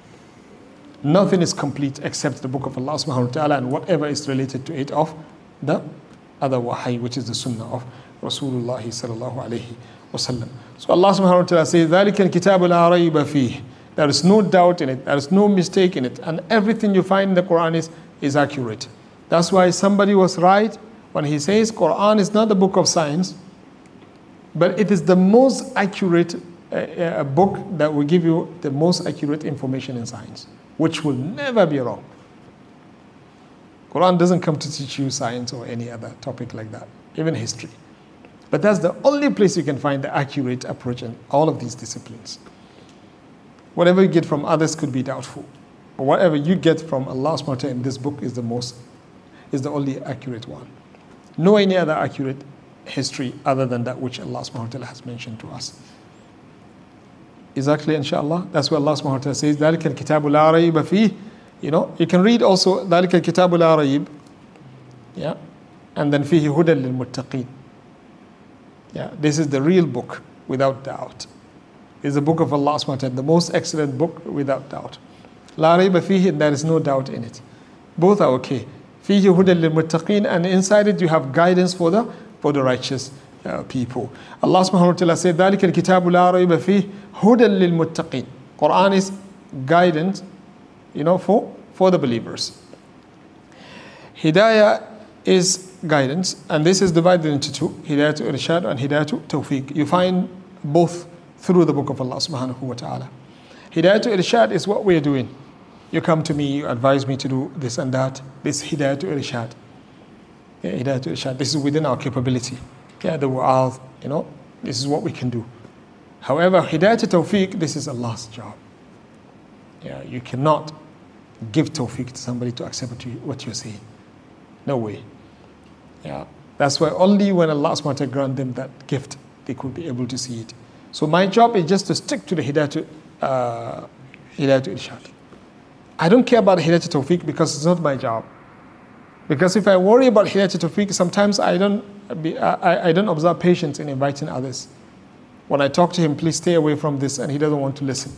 S2: Nothing is complete except the book of Allah subhanahu wa ta'ala and whatever is related to it of the other wahi, which is the sunnah of Rasulullah sallallahu alayhi wa sallam. So Allah subhanahu wa ta'ala says, ذَلِكَ الْكِتَابُ لَا رَيْبَ فِيهِ. There is no doubt in it, there is no mistake in it, and everything you find in the Quran is, is accurate. That's why somebody was right when he says Quran is not the book of science, but it is the most accurate uh, uh, book that will give you the most accurate information in science, which will never be wrong. Quran doesn't come to teach you science or any other topic like that, even history. But that's the only place you can find the accurate approach in all of these disciplines. Whatever you get from others could be doubtful. But whatever you get from Allah subhanahu wa ta'ala in this book is the most, is the only accurate one. No any other accurate history other than that which Allah subhanahu wa ta'ala has mentioned to us. Is that clear, inshallah? That's why Allah subhanahu wa ta'ala says, ذَلِكَ الْكِتَابُ لَا رَيْبَ فِيهِ. You know, you can read also, ذَلِكَ الْكِتَابُ لَا رَيْبَ. Yeah. And then فِيهِ هُدًى لِلْمُتَّقِينَ. Yeah, this is the real book, without doubt. It's the book of Allah subhanahu wa ta'ala, the most excellent book, without doubt. La rayba fihi, there is no doubt in it. Both are okay. Fihi hudan lil muttaqin, and inside it you have guidance for the for the righteous uh, people. Allah subhanahu wa ta'ala said, ذَلِكَ الْكِتَابُ لَا رَيْبَ فِيهِ هُدًى لِلْمُتَّقِينَ. Quran is guidance, you know, for, for the believers. Hidayah is guidance, and this is divided into two, Hidayah to Irshad and Hidayah to Tawfiq. You find both through the book of Allah subhanahu wa ta'ala. Hidayah to Irshad is what we are doing. You come to me, you advise me to do this and that. This is Hidayah to Irshad. Yeah, Hidayah to Irshad. This is within our capability. Yeah, the wa'adh, you know, this is what we can do. However, Hidayah to Tawfiq, this is Allah's job. Yeah, you cannot give Tawfiq to somebody to accept what, you, what you're saying. No way. Yeah, that's why only when Allah subhanahu wa ta'ala grant them that gift, they could be able to see it. So my job is just to stick to the Hidayah to, uh, Hidayah to Irshad. I don't care about Hidayah to Tawfiq because it's not my job. Because if I worry about Hidayah to Tawfiq, sometimes I don't, be, I, I don't observe patience in inviting others. When I talk to him, please stay away from this, and he doesn't want to listen.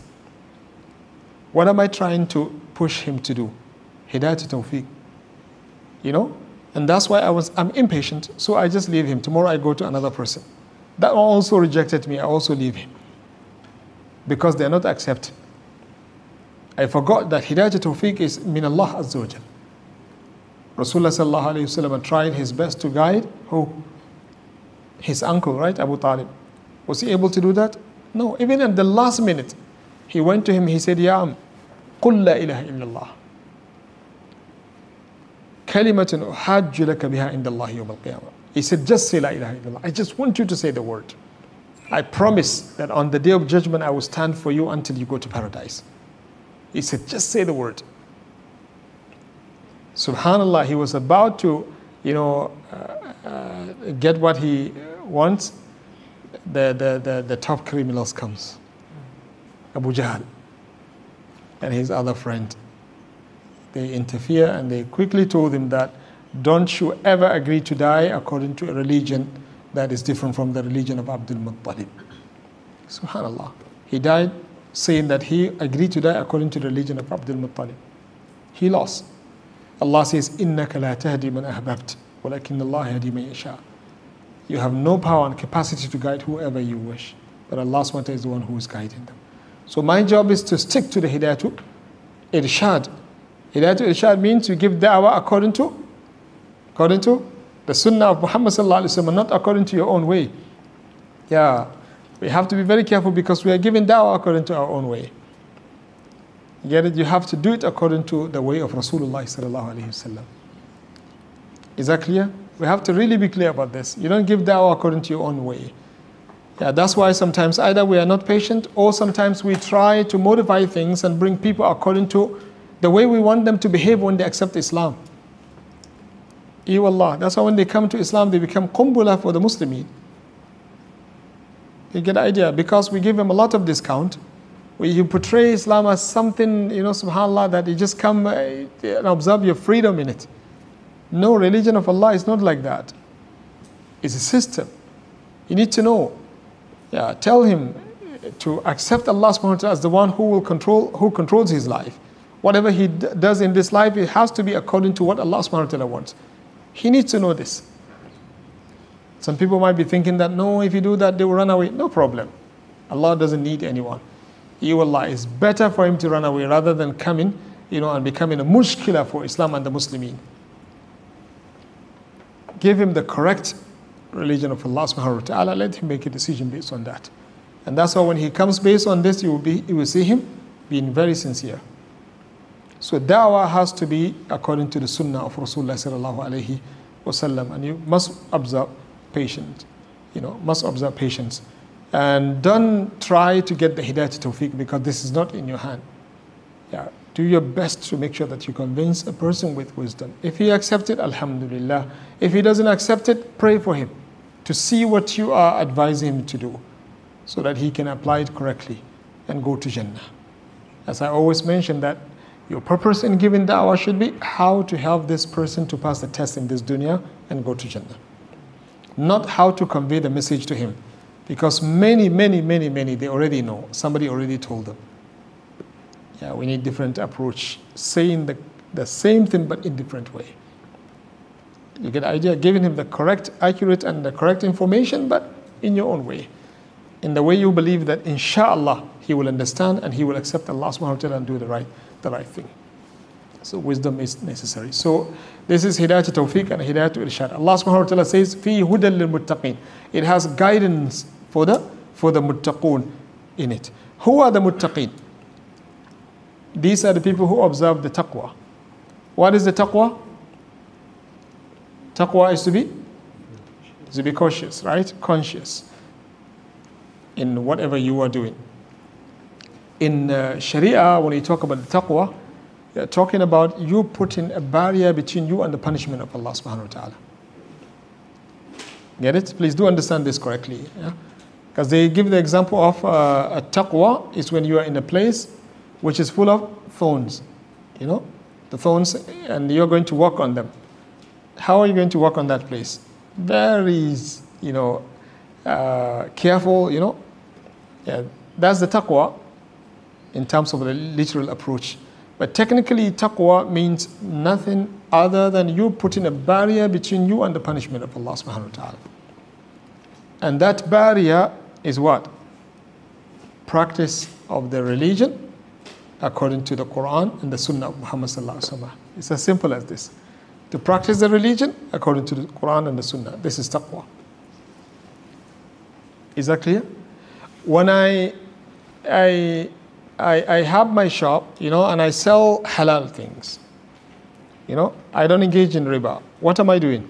S2: What am I trying to push him to do? Hidayah to Tawfiq. You know? And that's why I was, I'm impatient, so I just leave him. Tomorrow I go to another person. That one also rejected me, I also leave him. Because they're not accepted. I forgot that Hidayah to Tawfiq is min Allah Azza wa Jal. Rasulullah sallallahu alayhi wa sallam tried his best to guide who? His uncle, right? Abu Talib. Was he able to do that? No. Even at the last minute, he went to him, he said, Ya am, قُل لَا إِلَهَ إِلَّا اللَّهِ كَلِمَةٌ أُحَاجُّ لَكَ بِهَا عِنْدَ اللَّهِ يَوْمَ الْقِيَامَةِ. He said, just say La ilaha illallah. I just want you to say the word. I promise that on the day of judgment, I will stand for you until you go to paradise. He said, just say the word. Subhanallah, he was about to, you know, uh, uh, get what he wants. The, the, the, the top criminals comes. Abu Jahl and his other friend. They interfere and they quickly told him that don't you ever agree to die according to a religion that is different from the religion of Abdul Muttalib. Subhanallah. He died saying that he agreed to die according to the religion of Abdul Muttalib. He lost. Allah says, إِنَّكَ لَا تَهْدِي مَنْ أَحْبَبْتَ وَلَكِنَّ اللَّهَ يَهْدِي مَنْ يَشَاءُ. You have no power and capacity to guide whoever you wish. But Allah subhanahu wa ta'ala is the one who is guiding them. So my job is to stick to the Hidayah to Irshad. Hidayah to Irshad means you give da'wah according to according to the sunnah of Muhammad sallallahu alaihi wasallam, not according to your own way. Yeah, we have to be very careful because we are giving da'wah according to our own way. You get it? You have to do it according to the way of Rasulullah sallallahu alaihi wasallam. Is that clear? We have to really be clear about this. You don't give da'wah according to your own way. Yeah, that's why sometimes either we are not patient or sometimes we try to modify things and bring people according to the way we want them to behave when they accept Islam. Ew Allah. That's why when they come to Islam, they become qumbula for the Muslimin. You get the idea? Because we give them a lot of discount. We, you portray Islam as something, you know, subhanAllah, that you just come uh, and observe your freedom in it. No, religion of Allah is not like that. It's a system. You need to know. Yeah, tell him to accept Allah subhanahu wa ta'ala as the one who will control, who controls his life. Whatever he d- does in this life, it has to be according to what Allah subhanahu wa ta'ala wants. He needs to know this. Some people might be thinking that, no, if you do that, they will run away. No problem. Allah doesn't need anyone. You Allah, it's better for him to run away rather than coming, you know, and becoming a mushkila for Islam and the Muslimin. Give him the correct religion of Allah subhanahu wa ta'ala. Let him make a decision based on that. And that's why when he comes based on this, you will, be, you will see him being very sincere. So da'wah has to be according to the sunnah of Rasulullah sallallahu alayhi wa sallam. And you must observe patience. You know, must observe patience. And don't try to get the hidayah tawfiq because this is not in your hand. Yeah, do your best to make sure that you convince a person with wisdom. If he accepts it, alhamdulillah. If he doesn't accept it, pray for him to see what you are advising him to do so that he can apply it correctly and go to Jannah. As I always mention that your purpose in giving da'wah should be how to help this person to pass the test in this dunya and go to Jannah. Not how to convey the message to him. Because many, many, many, many, they already know. Somebody already told them. Yeah, we need different approach. Saying the, the same thing but in different way. You get the idea? Giving him the correct, accurate and the correct information but in your own way. In the way you believe that inshallah he will understand and he will accept Allah subhanahu wa ta'ala and do the right, the right thing. So wisdom is necessary. So this is hidayah to tawfiq and hidayah to irshad. Allah subhanahu wa ta'ala says, fi hudal lil muttaqin. It has guidance for the for the muttaqun in it. Who are the muttaqin? These are the people who observe the taqwa. What is the taqwa? Taqwa is to be is to be cautious, right? Conscious in whatever you are doing. In uh, Sharia, when you talk about the taqwa, you're talking about you putting a barrier between you and the punishment of Allah subhanahu wa ta'ala. Get it? Please do understand this correctly. Yeah? Because they give the example of uh, a taqwa is when you are in a place which is full of thorns. You know, the thorns, and you're going to walk on them. How are you going to walk on that place? Very, you know, uh, careful, you know. Yeah, that's the taqwa in terms of the literal approach. But technically, taqwa means nothing other than you putting a barrier between you and the punishment of Allah subhanahu wa ta'ala. And that barrier is what? Practice of the religion according to the Quran and the Sunnah of Muhammad sallallahu alaihi wasallam. It's as simple as this. To practice the religion according to the Quran and the Sunnah. This is taqwa. Is that clear? When I, I, I, I have my shop, you know, and I sell halal things. You know, I don't engage in riba. What am I doing?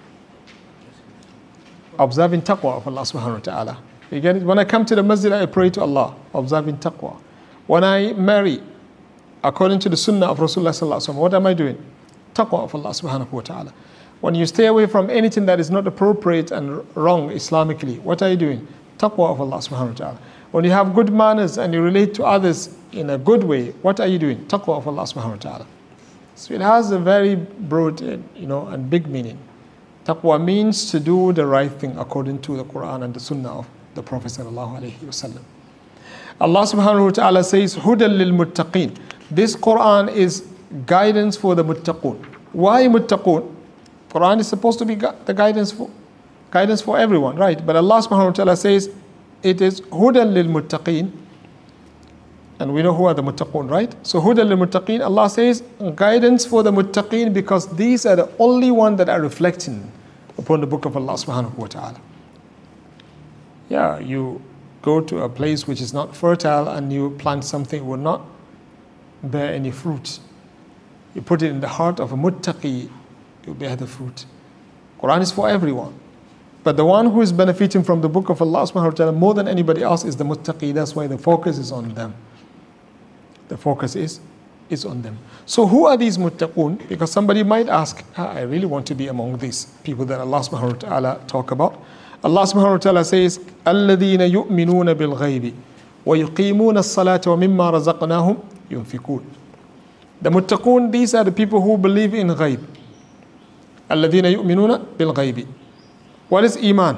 S2: Observing taqwa of Allah subhanahu wa ta'ala. You get it? When I come to the masjid, I pray to Allah, observing taqwa. When I marry, according to the sunnah of Rasulullah sallallahu alaihi wasallam, what am I doing? Taqwa of Allah subhanahu wa ta'ala. When you stay away from anything that is not appropriate and wrong Islamically, what are you doing? Taqwa of Allah subhanahu wa ta'ala. When you have good manners and you relate to others in a good way, what are you doing? Taqwa of Allah subhanahu wa ta'ala. So it has a very broad, you know, and big meaning. Taqwa means to do the right thing according to the Quran and the Sunnah of the Prophet sallallahu alaihi wasallam. Allah subhanahu wa ta'ala says, Hudal lil muttaqin. This Quran is guidance for the muttaqun. Why muttaqun? Quran is supposed to be the guidance for guidance for everyone, right? But Allah subhanahu wa ta'ala says it is Hudal lil muttaqin. And we know who are the muttaqun, right? So Hudal lil muttaqin, Allah says guidance for the muttaqin because these are the only ones that are reflecting upon the book of Allah subhanahu wa ta'ala. Yeah, you go to a place which is not fertile and you plant something that will not bear any fruit. You put it in the heart of a muttaqi, you bear the fruit. Quran is for everyone. But the one who is benefiting from the book of Allah subhanahu wa ta'ala more than anybody else is the muttaqi. That's why the focus is on them. The focus is, is on them. So who are these muttaqun? Because somebody might ask, ah, I really want to be among these people that Allah subhanahu wa ta'ala talk about. Allah subhanahu wa ta'ala says, الَّذِينَ يُؤْمِنُونَ بِالْغَيْبِ وَيُقِيمُونَ الصَّلَاةَ وَمِمَّا رَزَقْنَاهُمْ يُنْفِقُونَ. The muttaqun, these are the people who believe in ghaib. الَّذِينَ يُؤْمِنُونَ بِالْغَيْبِ. What is iman?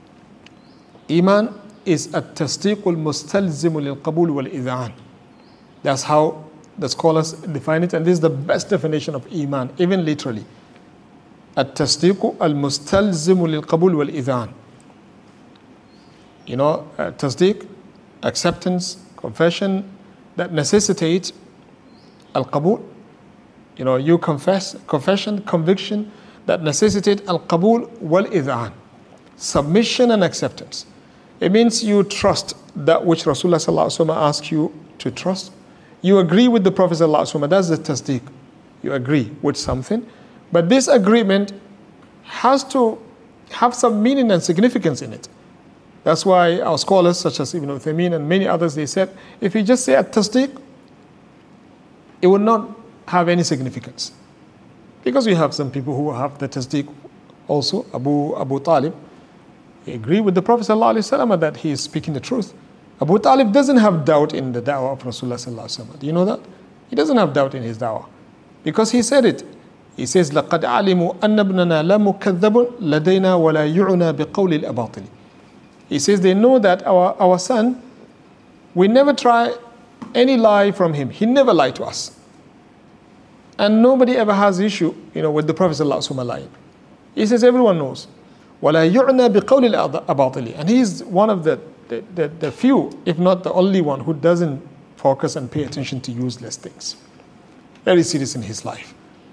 S2: Iman is التصديق المستلزم للقبول والإذعان. That's how the scholars define it, and this is the best definition of iman, even literally. التصديق المستلزم للقبول والإذعان. You know, uh, tasdeeq, acceptance, confession, that necessitate al-qabul. You know, you confess, confession, conviction, that necessitate al-qabul wal-idhan, submission and acceptance. It means you trust that which Rasulullah sallallahu alaihi wasallam asks you to trust. You agree with the Prophet sallallahu alaihi wasallam. That's the tasdeeq. You agree with something, but this agreement has to have some meaning and significance in it. That's why our scholars, such as Ibn Uthaymeen and many others, they said, if you just say at-tasdiq, it will not have any significance. Because we have some people who have the tasdiq also. Abu, Abu Talib, he agreed with the Prophet ﷺ that he is speaking the truth. Abu Talib doesn't have doubt in the da'wah of Rasulullah ﷺ. Do you know that? He doesn't have doubt in his da'wah. Because he said it. He says, لَقَدْ عَلِمُوا أَنَّ ابْنَنَا لَمُكَذَّبٌ لَدَيْنَا وَلَا يُعْنَا بِقَوْلِ الْأَبَاطِلِ. He says they know that our, our son, we never try any lie from him. He never lied to us. And nobody ever has issue, you know, with the Prophet ﷺ lying. He says everyone knows. وَلَا يُعْنَا بِقَوْلِ الْأَبَاطِلِ. And he is one of the, the, the, the few, if not the only one, who doesn't focus and pay attention to useless things. Very serious in his life.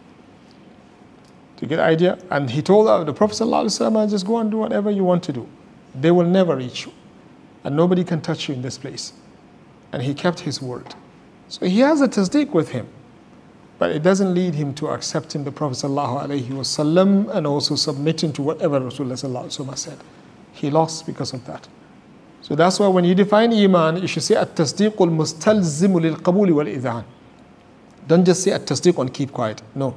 S2: Do you get the idea? And he told uh, the Prophet ﷺ, just go and do whatever you want to do. They will never reach you. And nobody can touch you in this place. And he kept his word. So he has a tasdeeq with him. But it doesn't lead him to accepting the Prophet ﷺ and also submitting to whatever Rasulullah ﷺ said. He lost because of that. So that's why when you define Iman, you should say at-tasdeeq al-mustalzimu lil-qabuli wal-idhan. Don't just say at-tasdeeq and keep quiet. No.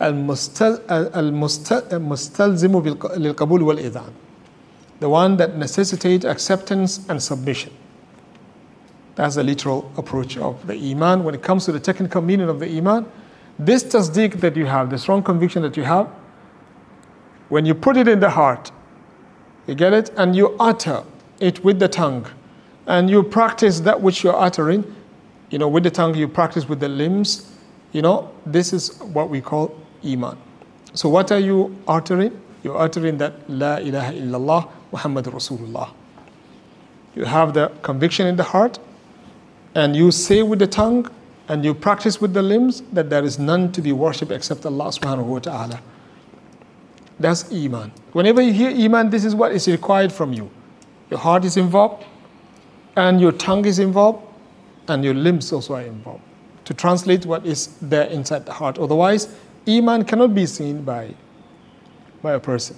S2: Al-mustalzimu lil-qabuli wal-idhan. The one that necessitates acceptance and submission. That's the literal approach of the Iman. When it comes to the technical meaning of the Iman, this tasdeeq that you have, the strong conviction that you have, when you put it in the heart, you get it, and you utter it with the tongue, and you practice that which you're uttering, you know, with the tongue, you practice with the limbs, you know, this is what we call Iman. So what are you uttering? You're uttering that La ilaha illallah Muhammad Rasulullah. You have the conviction in the heart, and you say with the tongue, and you practice with the limbs that there is none to be worshipped except Allah subhanahu wa ta'ala. That's Iman. Whenever you hear Iman, this is what is required from you. Your heart is involved, and your tongue is involved, and your limbs also are involved, to translate what is there inside the heart. Otherwise, Iman cannot be seen by, by a person.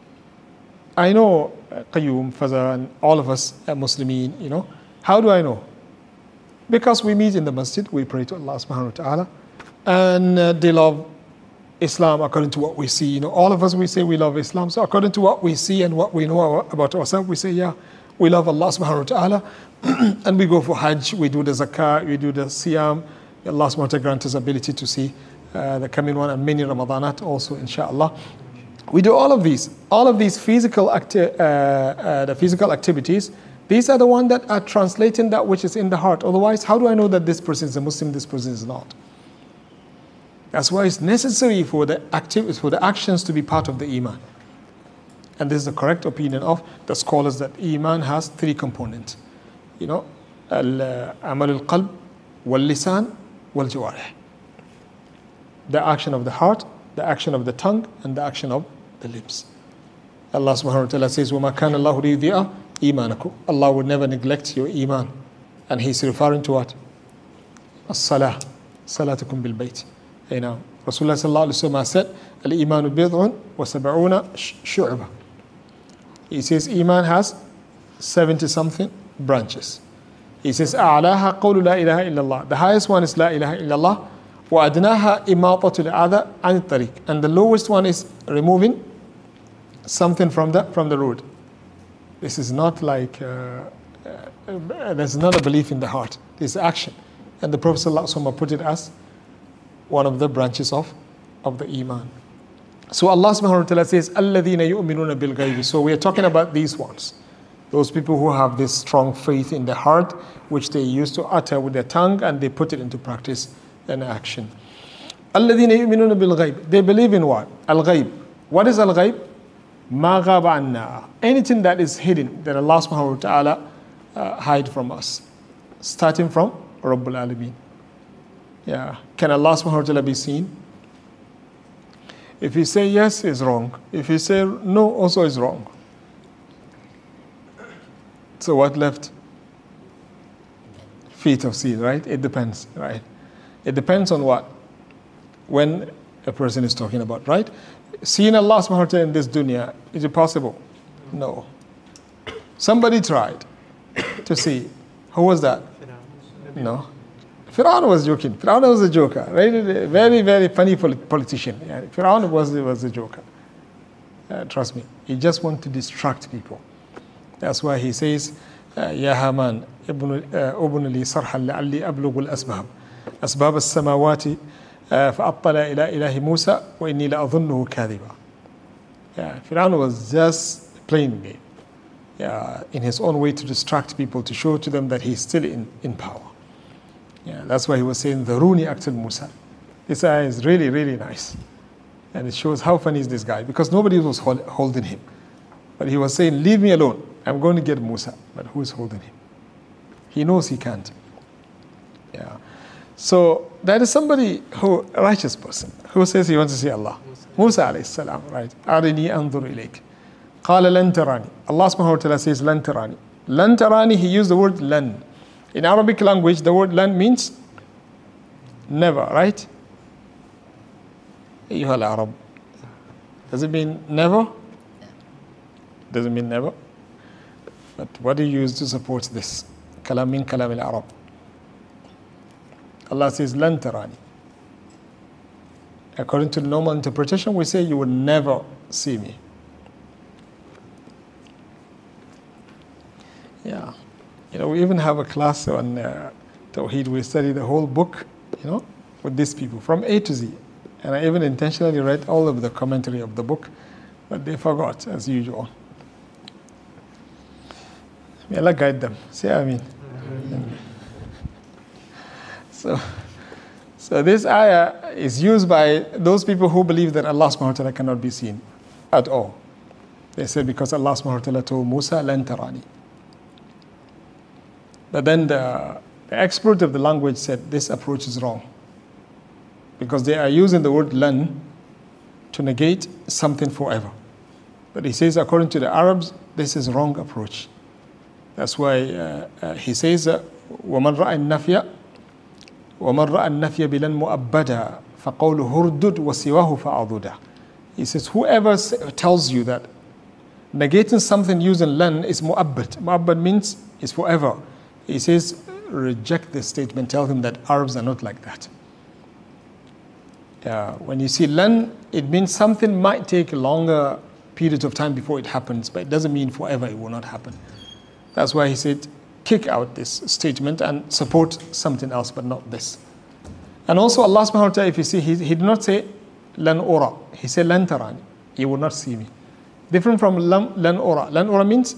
S2: I know uh, Qayyum, Faza, and all of us uh, Muslimin, you know. How do I know? Because we meet in the masjid, we pray to Allah subhanahu wa ta'ala, and uh, they love Islam according to what we see. You know, all of us, we say we love Islam. So according to what we see and what we know about ourselves, we say, yeah, we love Allah subhanahu wa ta'ala. And we go for Hajj, we do the Zakah, we do the Siyam. Allah subhanahu wa ta'ala grant us ability to see uh, the coming one and many Ramadanat also, inshallah. We do all of these. All of these physical, acti- uh, uh, the physical activities, these are the ones that are translating that which is in the heart. Otherwise, how do I know that this person is a Muslim, this person is not? That's why it's necessary for the activities, for the actions to be part of the Iman. And this is the correct opinion of the scholars that Iman has three components. You know, al-amal al-qalb, wal-lisan, wal-jawarih. The action of the heart, the action of the tongue, and the action of the lips. Allah subhanahu wa ta'ala says, وَمَا كَانَ اللَّهُ لِيُضِيعَ إِيمَانَكُمْ. Allah would never neglect your Iman. And He's referring to what? As-salah. Salatukum bil-bayt. You know, Rasulullah sallallahu alayhi wa sallam said, Al-imanu bid'un wa sab'una shu'ba. He says Iman has seventy something branches. He says, A'laha qawlu la ilaha illallah. The highest one is la ilaha illallah. Wa adnaha imatatul adha an tariq. And the lowest one is removing something from the from the road. This is not like, uh, uh, there's not a belief in the heart. This is action. And the Prophet sallallahu alayhi wa sallam put it as one of the branches of, of the Iman. So Allah subhanahu wa ta'ala says, الَّذِينَ يُؤْمِنُونَ بِالْغَيْبِ. So we are talking about these ones. Those people who have this strong faith in their heart, which they used to utter with their tongue, and they put it into practice and action. الَّذِينَ يُؤْمِنُونَ بِالْغَيْبِ. They believe in what? Al-Ghayb. What is Al-Ghayb? مَا غَابَ عَنَّا. Anything that is hidden, that Allah subhanahu wa ta'ala uh, hide from us. Starting from Rabbul Alameen. Yeah. Can Allah subhanahu wa ta'ala be seen? If you say yes, it's wrong. If you say no, also is wrong. So what left? Feet of seed, right? It depends, right? It depends on what? When a person is talking about, right? Seeing Allah subhanahu wa ta'ala in this dunya, is it possible? No. Somebody tried to see. Who was that? No. Fir'aun was joking. Fir'aun was a joker. Right? A very, very funny politician. Yeah, Fir'aun was, was a joker. Uh, trust me. He just wants to distract people. That's why he says, يا هامان ابن لي صرحا لعلي أبلغ الأسباب أسباب السماوات فأطلع إلى إله موسى وإني لأظنه كاذبا. Yeah, Fir'aun was just playing game. Yeah, in his own way to distract people, to show to them that he's still in, in power. Yeah, that's why he was saying, Dharuni aqtul Musa. This ayah is really, really nice. And it shows how funny is this guy, because nobody was hold, holding him. But he was saying, leave me alone. I'm going to get Musa. But who is holding him? He knows he can't. Yeah. So that is somebody who, a righteous person, who says he wants to see Allah. Musa alayhi salam, right? Arini anzur ilayk. Qala lan tarani. Allah subhanahu wa ta'ala says lan tarani. Lan tarani, he used the word lan. In Arabic language, the word lan means never, right? أيها العرب. Does it mean never? Does it mean never? But what do you use to support this? Kalam min kalam al-Arab. Allah says lan tarani. According to the normal interpretation, we say you will never see me. Yeah. You know, we even have a class on uh, Tawheed. We study the whole book, you know, with these people from A to Z. And I even intentionally read all of the commentary of the book, but they forgot, as usual. May Allah guide them. Say Ameen. Mm-hmm. So, so this ayah is used by those people who believe that Allah subhanahu wa ta'ala cannot be seen at all. They said because Allah subhanahu wa ta'ala told Musa, lan tarani. But then the, the expert of the language said this approach is wrong, because they are using the word lan to negate something forever. But he says, according to the Arabs, this is a wrong approach. That's why uh, uh, he says, وَمَنْ رَأَى النَّفْيَ وَمَنْ رَأَى النَّفْيَ بِلَنْ مُؤَبَّدًا فَقَوْلُ هُرْدُدْ وَسِوَاهُ فَأَضُدًا. He says, whoever tells you that negating something using lan is mu'abbad. Mu'abbad means is forever. He says, reject this statement. Tell him that Arabs are not like that. Uh, when you see lan, it means something might take a longer period of time before it happens, but it doesn't mean forever it will not happen. That's why he said, kick out this statement and support something else, but not this. And also Allah subhanahu wa ta'ala, if you see, he, he did not say lan ura. He said lan tarani. You will not see me. Different from lan, lan ura. Lan ura means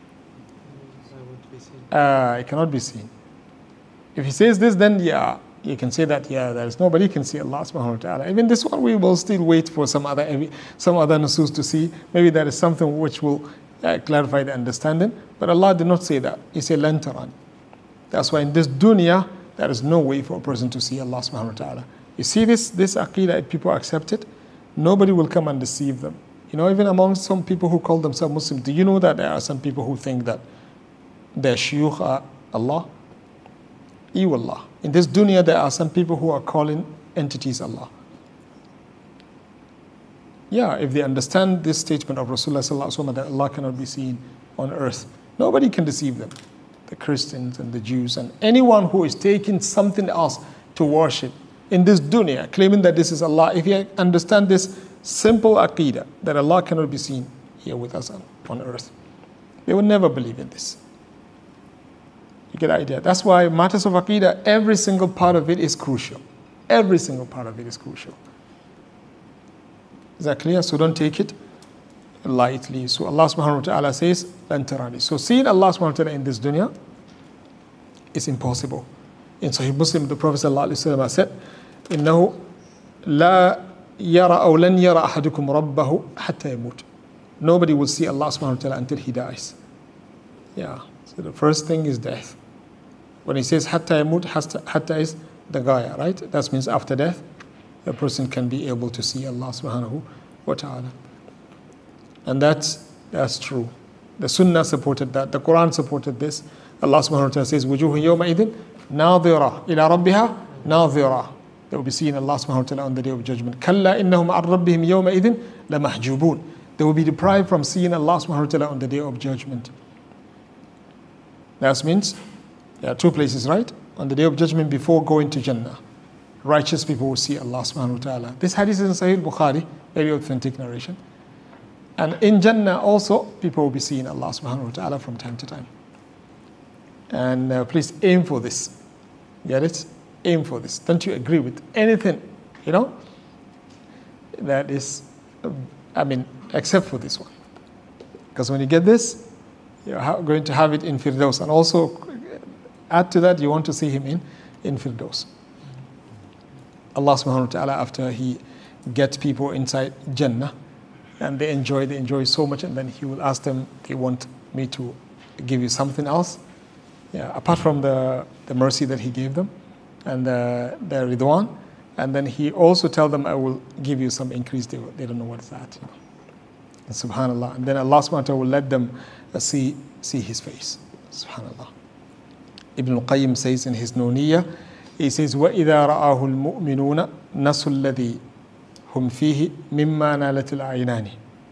S2: uh, it cannot be seen. If he says this, then yeah, you can say that, yeah, there is nobody can see Allah subhanahu wa ta'ala. Even this one, we will still wait for some other some other nusus to see. Maybe there is something which will uh, clarify the understanding. But Allah did not say that. He said, lan tarani. That's why in this dunya, there is no way for a person to see Allah subhanahu wa ta'ala. You see this, this aqidah, if people accept it, nobody will come and deceive them. You know, even among some people who call themselves Muslims, do you know that there are some people who think that their shuyukh are Allah? Ewallah. In this dunya, there are some people who are calling entities Allah. Yeah, if they understand this statement of Rasulullah sallallahu alaihi wasallam that Allah cannot be seen on earth, nobody can deceive them. The Christians and the Jews and anyone who is taking something else to worship in this dunya, claiming that this is Allah, if you understand this simple aqidah that Allah cannot be seen here with us on, on earth, they will never believe in this. You get the idea? That's why matters of aqidah, every single part of it is crucial. Every single part of it is crucial. Is that clear? So don't take it lightly. So Allah subhanahu wa ta'ala says, lan tarani. So seeing Allah subhanahu wa ta'ala in this dunya is impossible. In Sahih Muslim, the Prophet sallallahu alaihi wasallam said, إِنَّهُ لَا يَرَى أَوْ لَنْ يَرَى أَحَدُكُمْ رَبَّهُ حَتَّى يَمُوتُ. Nobody will see Allah subhanahu wa ta'ala until he dies. Yeah. So the first thing is death. When he says hatta yamut, hatta is the gaya, right? That means after death, a person can be able to see Allah subhanahu wa ta'ala. And that's, that's true. The Sunnah supported that. The Quran supported this. Allah subhanahu wa ta'ala says, وُجُوهٌ يَوْمَئِذٍ نَاظِرَةٌ إِلَىٰ رَبِّهَا نَاظِرَةٌ. They will be seeing Allah subhanahu wa ta'ala on the day of judgment. كَلَّا إِنَّهُمْ عَنْ رَبِّهِمْ يَوْمَئِذٍ لَمَحْجُوبُونَ. They will be deprived from seeing Allah subhanahu wa ta'ala on the day of judgment. That means there are two places, right? On the Day of Judgment before going to Jannah, righteous people will see Allah subhanahu wa ta'ala. This hadith is in Sahih Bukhari, very authentic narration. And in Jannah also, people will be seeing Allah subhanahu wa ta'ala from time to time. And uh, please aim for this. Get it? Aim for this. Don't you agree with anything, you know, that is, uh, I mean, except for this one. Because when you get this, you're ha- going to have it in Firdaus. And also, add to that, you want to see him in, in Firdaus. Allah subhanahu wa ta'ala, after he gets people inside Jannah, and they enjoy, they enjoy so much, and then he will ask them, they want me to give you something else? Yeah, apart from the, the mercy that he gave them, and the, the Ridwan, and then he also tell them, I will give you some increase. They, they don't know what is that. You know. And subhanallah. And then Allah subhanahu wa ta'ala will let them uh, see, see his face. Subhanallah. Ibn al-Qayyim says in his Nuniyya, he says, وَإِذَا رَآهُ الْمُؤْمِنُونَ نَسُوا الَّذِي هُمْ فِيهِ مِمَّا نَالَتِ الْعَيْنَانِ.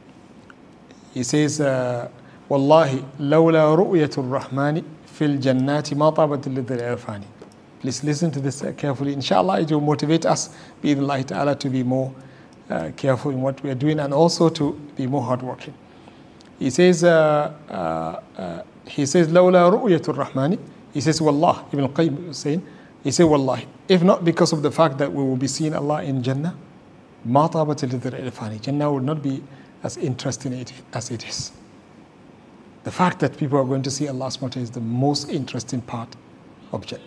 S2: He says, uh, وَاللَّهِ لَوْلَا رُؤْيَةُ الرَّحْمَنِ فِي الْجَنَّاتِ مَا طَابَتِ لِلذِّ الْعِرْفَانِ. Please listen to this uh, carefully. Inshallah, it will motivate us, bi-idhnillahi ta'ala, to be more uh, careful in what we are doing, and also to be more hardworking. He says, uh, uh, uh, he says, لَوْلَا رُؤْيَةُ الرَّحْمَنِ. He says, Wallah, Ibn al-Qayyim is saying, he said, Wallahi, if not because of the fact that we will be seeing Allah in Jannah, مَا طَابَتِ لِلذِّ الْعِرْفَانِ. Jannah will not be as interesting as it is. The fact that people are going to see Allah subhanahu wa ta'ala is the most interesting part of Jannah.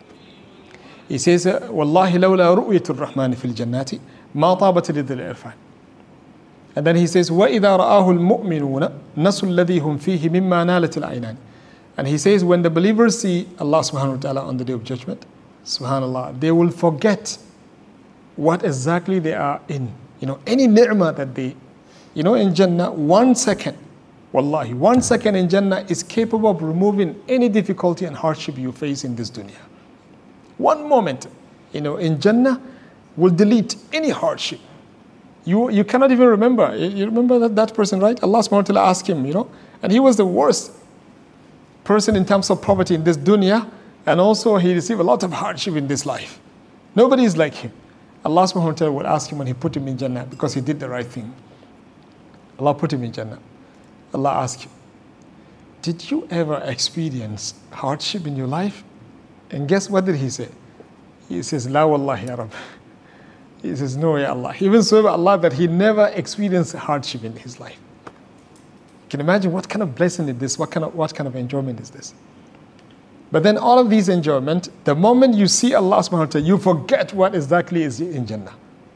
S2: He says, وَاللَّهِ لَوْلَا رُؤْيَةُ الرَّحْمَنِ فِي الْجَنَّةِ مَا طَابَتِ لِلذِّ الْعِرْفَانِ. And then he says, وَإِذَا رَآهُ الْمُؤْمِنُونَ نَسُوا الَّذِي هُمْ فِيهِ مِمَّا نَالَتِ الْعَيْنَانِ. And he says, when the believers see Allah subhanahu wa ta'ala on the Day of Judgment, subhanallah, they will forget what exactly they are in. You know, any ni'mah that they, you know, in Jannah, one second, wallahi, one second in Jannah is capable of removing any difficulty and hardship you face in this dunya. One moment, you know, in Jannah will delete any hardship. You you cannot even remember. You remember that, that person, right? Allah subhanahu wa ta'ala asked him, you know, and he was the worst person in terms of poverty in this dunya, and also he received a lot of hardship in this life. Nobody is like him. Allah subhanahu wa ta'ala would ask him when he put him in Jannah, because he did the right thing. Allah put him in Jannah. Allah asked him, did you ever experience hardship in your life? And guess what did he say? He says, La wallahi ya Rabb. He says, no, ya Allah. He even swear by Allah that he never experienced hardship in his life. You can imagine what kind of blessing is this? What kind of, what kind of enjoyment is this? But then all of these enjoyment, the moment you see Allah subhanahu wa ta'ala, you forget what exactly is in Jannah.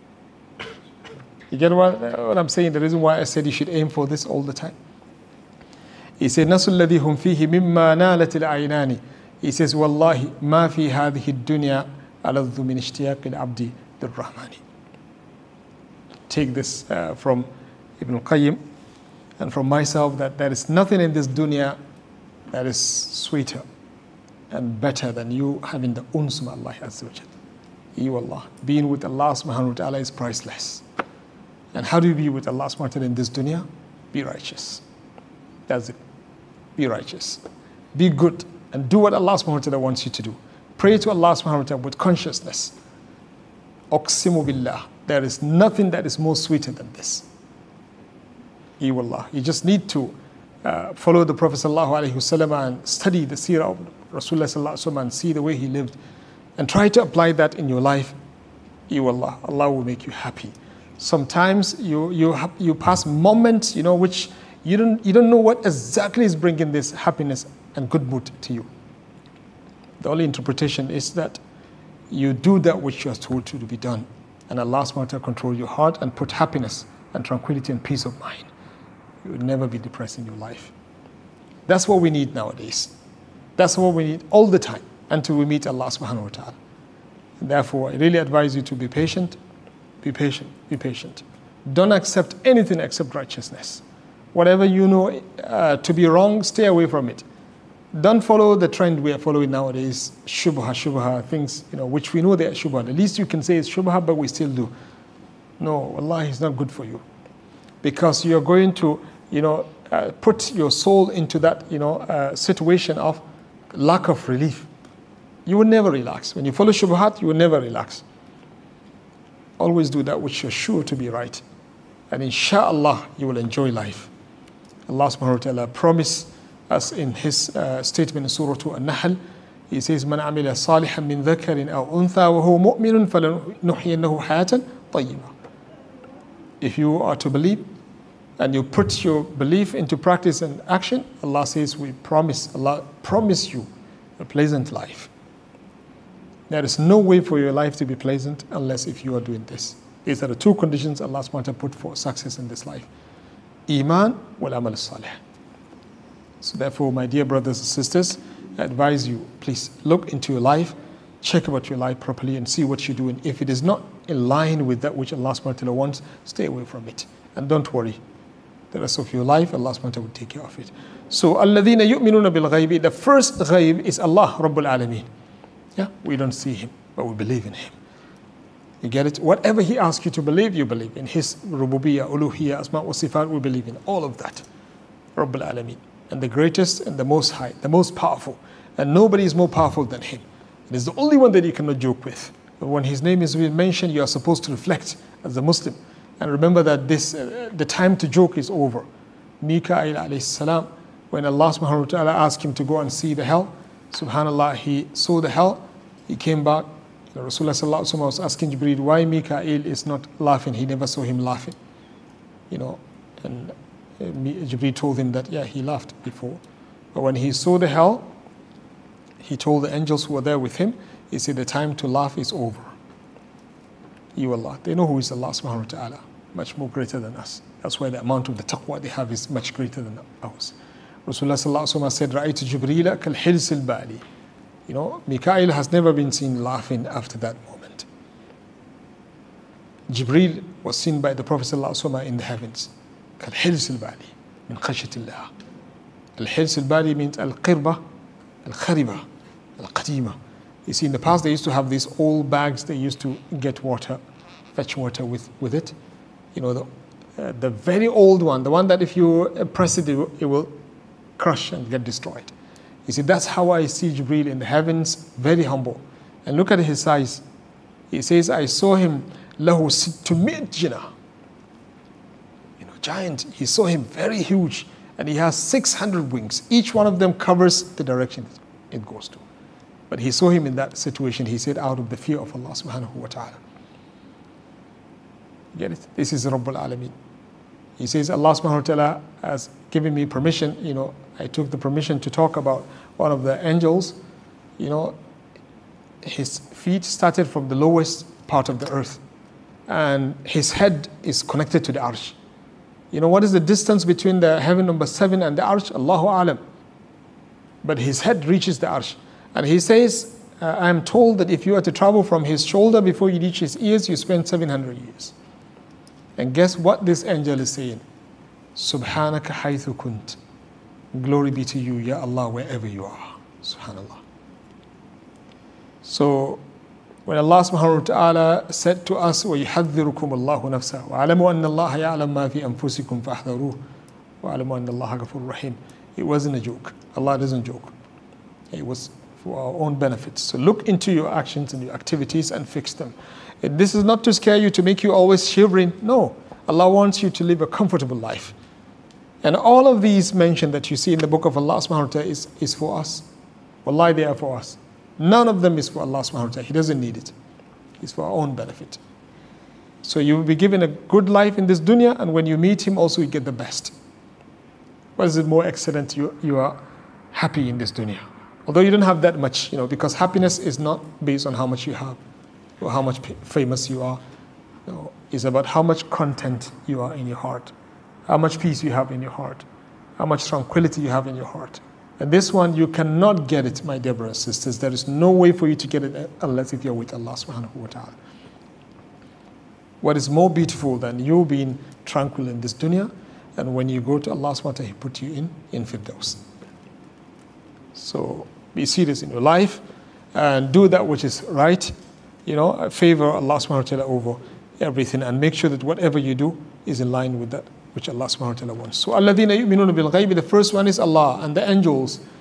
S2: You get what, what I'm saying? The reason why I said you should aim for this all the time. He said, نَسُوا الَّذِي هُمْ فِيهِ مِمَّا نَالَتِ الْعَيْنَانِ. He says, Wallahi, ma fi hadhihi dunya aladhu min ishtiyaq al-abdi lir-Rahmani. Take this uh, from Ibn al-Qayyim and from myself, that there is nothing in this dunya that is sweeter and better than you having the uns of Allah Azza wa Jal. You Allah. Being with Allah subhanahu wa ta'ala is priceless. And how do you be with Allah subhanahu wa ta'ala in this dunya? Be righteous. That's it. Be righteous. Be good. And do what Allah subhanahu wa ta'ala wants you to do. Pray to Allah subhanahu wa ta'ala with consciousness. Uqsimu billah. There is nothing that is more sweeter than this. You Allah. You just need to uh, follow the Prophet sallallahu alaihi wasallam and study the seerah of Rasulullah sallallahu alaihi wasallam and see the way he lived. And try to apply that in your life. You Allah. Allah will make you happy. Sometimes you you have, you pass moments, you know, which you don't you don't know what exactly is bringing this happiness and good mood to you. The only interpretation is that you do that which you are told to be done, and Allah subhanahu wa ta'ala control your heart and put happiness and tranquility and peace of mind. You will never be depressed in your life. That's what we need nowadays. That's what we need all the time until we meet Allah subhanahu wa ta'ala. And therefore, I really advise you to be patient, be patient, be patient. Don't accept anything except righteousness. Whatever you know uh, to be wrong, stay away from it. Don't follow the trend we are following nowadays, shubha, shubha, things, you know, which we know they are shubha. The least you can say is shubha, but we still do. No, Allah is not good for you. Because you're going to, you know, uh, put your soul into that, you know, uh, situation of lack of relief. You will never relax. When you follow shubuhat, you will never relax. Always do that which you're sure to be right. And inshallah, you will enjoy life. Allah subhanahu wa ta'ala promised us in his uh, statement in Surah An-Nahl. He says, "Man amila salihan min dhakarin aw untha wa huwa mu'minun falanuhyiyannahu hayatan tayyibah." If you are to believe and you put your belief into practice and action, Allah says, we promise, Allah promise you a pleasant life. There is no way for your life to be pleasant unless if you are doing this. These are the two conditions Allah subhanahu wa ta'ala put for success in this life. Iman wal amal salih. So therefore, my dear brothers and sisters, I advise you, please look into your life, check about your life properly and see what you're doing. If it is not in line with that which Allah subhanahu wa ta'ala wants, stay away from it. And don't worry. The rest of your life, Allah subhanahu wa ta'ala will take care of it. So, الَّذِينَ يُؤْمِنُونَ بِالْغَيْبِ. The first ghaib is Allah, Rabbul Alameen. Yeah, we don't see him, but we believe in him. You get it? Whatever he asks you to believe, you believe in his rububiyyah, uluhiyyah, asma wa sifat, we believe in all of that. Rabbul Alameen. And the greatest and the most high, the most powerful. And nobody is more powerful than him. It is the only one that you cannot joke with. But when his name is mentioned, you are supposed to reflect as a Muslim. And remember that this, uh, the time to joke is over. Mika'il alayhi salam, when Allah subhanahu wa ta'ala asked him to go and see the hell, subhanallah, he saw the hell, he came back. You know, Rasulullah sallallahu alaihi wasallam was asking Jibreel why Mika'il is not laughing. He never saw him laughing. You know, and uh, Jibreel told him that, yeah, he laughed before. But when he saw the hell, he told the angels who were there with him, he said, the time to laugh is over. You Allah. They know who is Allah subhanahu wa ta'ala, much more greater than us. That's why the amount of the taqwa they have is much greater than ours. Rasulullah sallallahu alaihi wasallam said, رَأَيْتُ جِبْرِيلَ كَالْحِلْسِ الْبَالِي. You know, Mika'il has never been seen laughing after that moment. Jibreel was seen by the Prophet sallallahu alaihi wasallam in the heavens. كَالْحِلْسِ الْبَالِي مِنْ خَشْيَةِ اللَّهِ. Al-Hils al-Bali means al-Qirba, al-Khariba, al-Qadima. You see, in the past they used to have these old bags they used to get water, fetch water with, with it. You know, the, uh, the very old one, the one that if you press it, it will, it will crush and get destroyed. You see, that's how I see Jibreel in the heavens, very humble. And look at his size. He says, I saw him, lahu sittumiyat jinah. You know, giant. He saw him very huge. And he has six hundred wings. Each one of them covers the direction it goes to. But he saw him in that situation. He said, out of the fear of Allah subhanahu wa ta'ala. Get it? This is Rabbul Alameen. He says, Allah subhanahu wa ta'ala has given me permission. You know, I took the permission to talk about one of the angels. You know, his feet started from the lowest part of the earth. And his head is connected to the arsh. You know, what is the distance between the heaven number seven and the arsh? Allahu Alam. But his head reaches the arsh. And he says, uh, I am told that if you are to travel from his shoulder before you reach his ears, you spend seven hundred years. And guess what this angel is saying? Subhanaka haythu kunt. Glory be to you, Ya Allah, wherever you are. Subhanallah. So, when Allah subhanahu wa ta'ala said to us, وَيُحَذِّرُكُمُ اللَّهُ نَفْسَهُ وَعَلَمُوا أَنَّ اللَّهَ يَعْلَمْ مَا فِي أَنفُسِكُمْ فَاحْذَرُوهُ وَعَلَمُوا أَنَّ اللَّهَ غَفُورٌ رَحِيمٌ. It wasn't a joke. Allah doesn't joke. It was for our own benefits. So look into your actions and your activities and fix them. And this is not to scare you, to make you always shivering. No. Allah wants you to live a comfortable life. And all of these mentioned that you see in the book of Allah subhanahu wa ta'ala is, is for us. Wallahi, they are for us. None of them is for Allah subhanahu wa ta'ala. He doesn't need it. It's for our own benefit. So you will be given a good life in this dunya, and when you meet him also you get the best. What is it more excellent? You, you are happy in this dunya. Although you don't have that much, you know, because happiness is not based on how much you have or how much famous you are. You know, it's about how much content you are in your heart, how much peace you have in your heart, how much tranquility you have in your heart. And this one, you cannot get it, my dear brothers and sisters. There is no way for you to get it unless if you're with Allah subhanahu wa ta'ala. What is more beautiful than you being tranquil in this dunya, and when you go to Allah subhanahu wa ta'ala, He put you in, in Firdaus. So be serious in your life and do that which is right. You know, favor Allah subhanahu wa ta'ala over everything, and make sure that whatever you do is in line with that which Allah subhanahu wa ta'ala wants. So, alladhina yu'minuna bil ghaybi, the first one is Allah and the angels.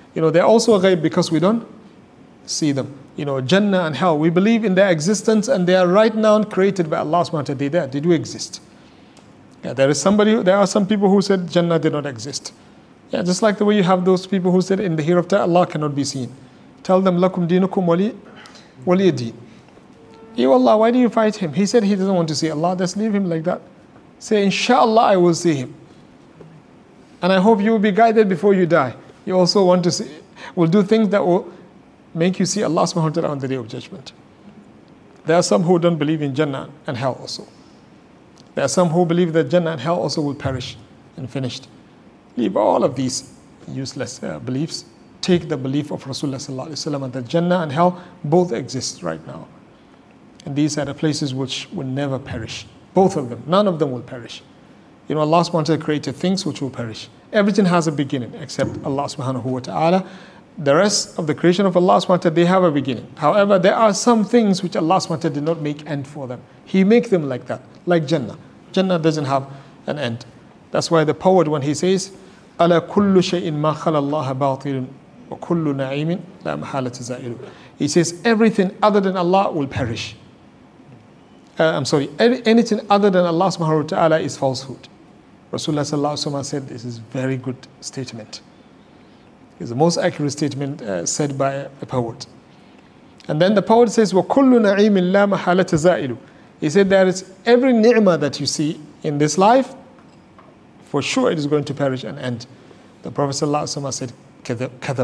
S2: You know, they're also ghaib because we don't see them. You know, Jannah and hell, we believe in their existence and they are right now created by Allah subhanahu wa ta'ala. They there. They do exist. Yeah, there is somebody, there are some people who said Jannah did not exist. Yeah, just like the way you have those people who said in the hereafter Allah cannot be seen. Tell them, lakum dinukum wali, wali deen. Ya Allah, why do you fight him? He said he doesn't want to see Allah. Just leave him like that. Say, inshallah, I will see him. And I hope you will be guided before you die. You also want to see, will do things that will make you see Allah subhanahu wa ta'ala on the day of judgment. There are some who don't believe in Jannah and hell also. There are some who believe that Jannah and hell also will perish and finished. Leave all of these useless uh, beliefs. Take the belief of Rasulullah sallallahu alaihi wasallam that Jannah and hell both exist right now. And these are the places which will never perish. Both of them, none of them will perish. You know, Allah subhanahu wa ta'ala created things which will perish. Everything has a beginning except Allah subhanahu wa ta'ala. The rest of the creation of Allah subhanahu wa ta'ala, they have a beginning. However, there are some things which Allah subhanahu wa ta'ala did not make end for them. He make them like that, like Jannah. Jannah doesn't have an end. That's why the poet, when he says, "Ala kullu shay'in ma khala Allah batilun wa kullu na'imin la mahalata za'ilu." He says everything other than Allah will perish. Uh, I'm sorry, any, anything other than Allah subhanahu wa ta'ala is falsehood. Rasulullah sallallahu alaihi wasallam said this is a very good statement. It's the most accurate statement uh, said by a poet. And then the poet says, وَكُلُّ نَعِيمٍ لَا مَحَالَةَ زَائِلُ. He said there is every ni'mah that you see in this life, for sure it is going to perish and end. The Prophet ﷺ said, كَذَب, كَذَب.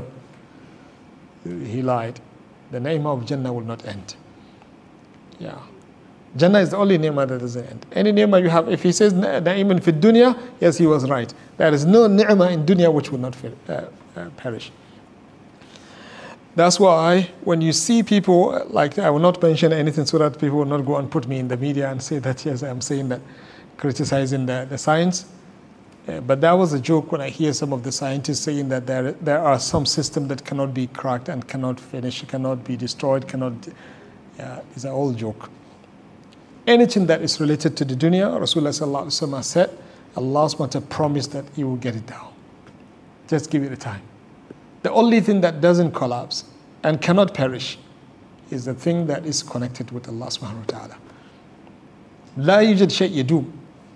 S2: He lied. The ni'mah of Jannah will not end. Yeah. Jannah is the only ni'mah that doesn't end. Any ni'mah you have, if he says na'iman fi dunya, yes, he was right. There is no ni'mah in dunya which will not uh, uh, perish. That's why when you see people, like I will not mention anything so that people will not go and put me in the media and say that, yes, I'm saying that, criticizing the, the science. Uh, but that was a joke when I hear some of the scientists saying that there, there are some systems that cannot be cracked and cannot finish, cannot be destroyed, cannot, uh, it's an old joke. Anything that is related to the dunya, Rasulullah sallallahu alaihi wasallam said, Allah subhanahu wa ta'ala promised that He will get it down. Just give it a time. The only thing that doesn't collapse and cannot perish is the thing that is connected with Allah subhanahu wa ta'ala. لا يوجد شيء يدوم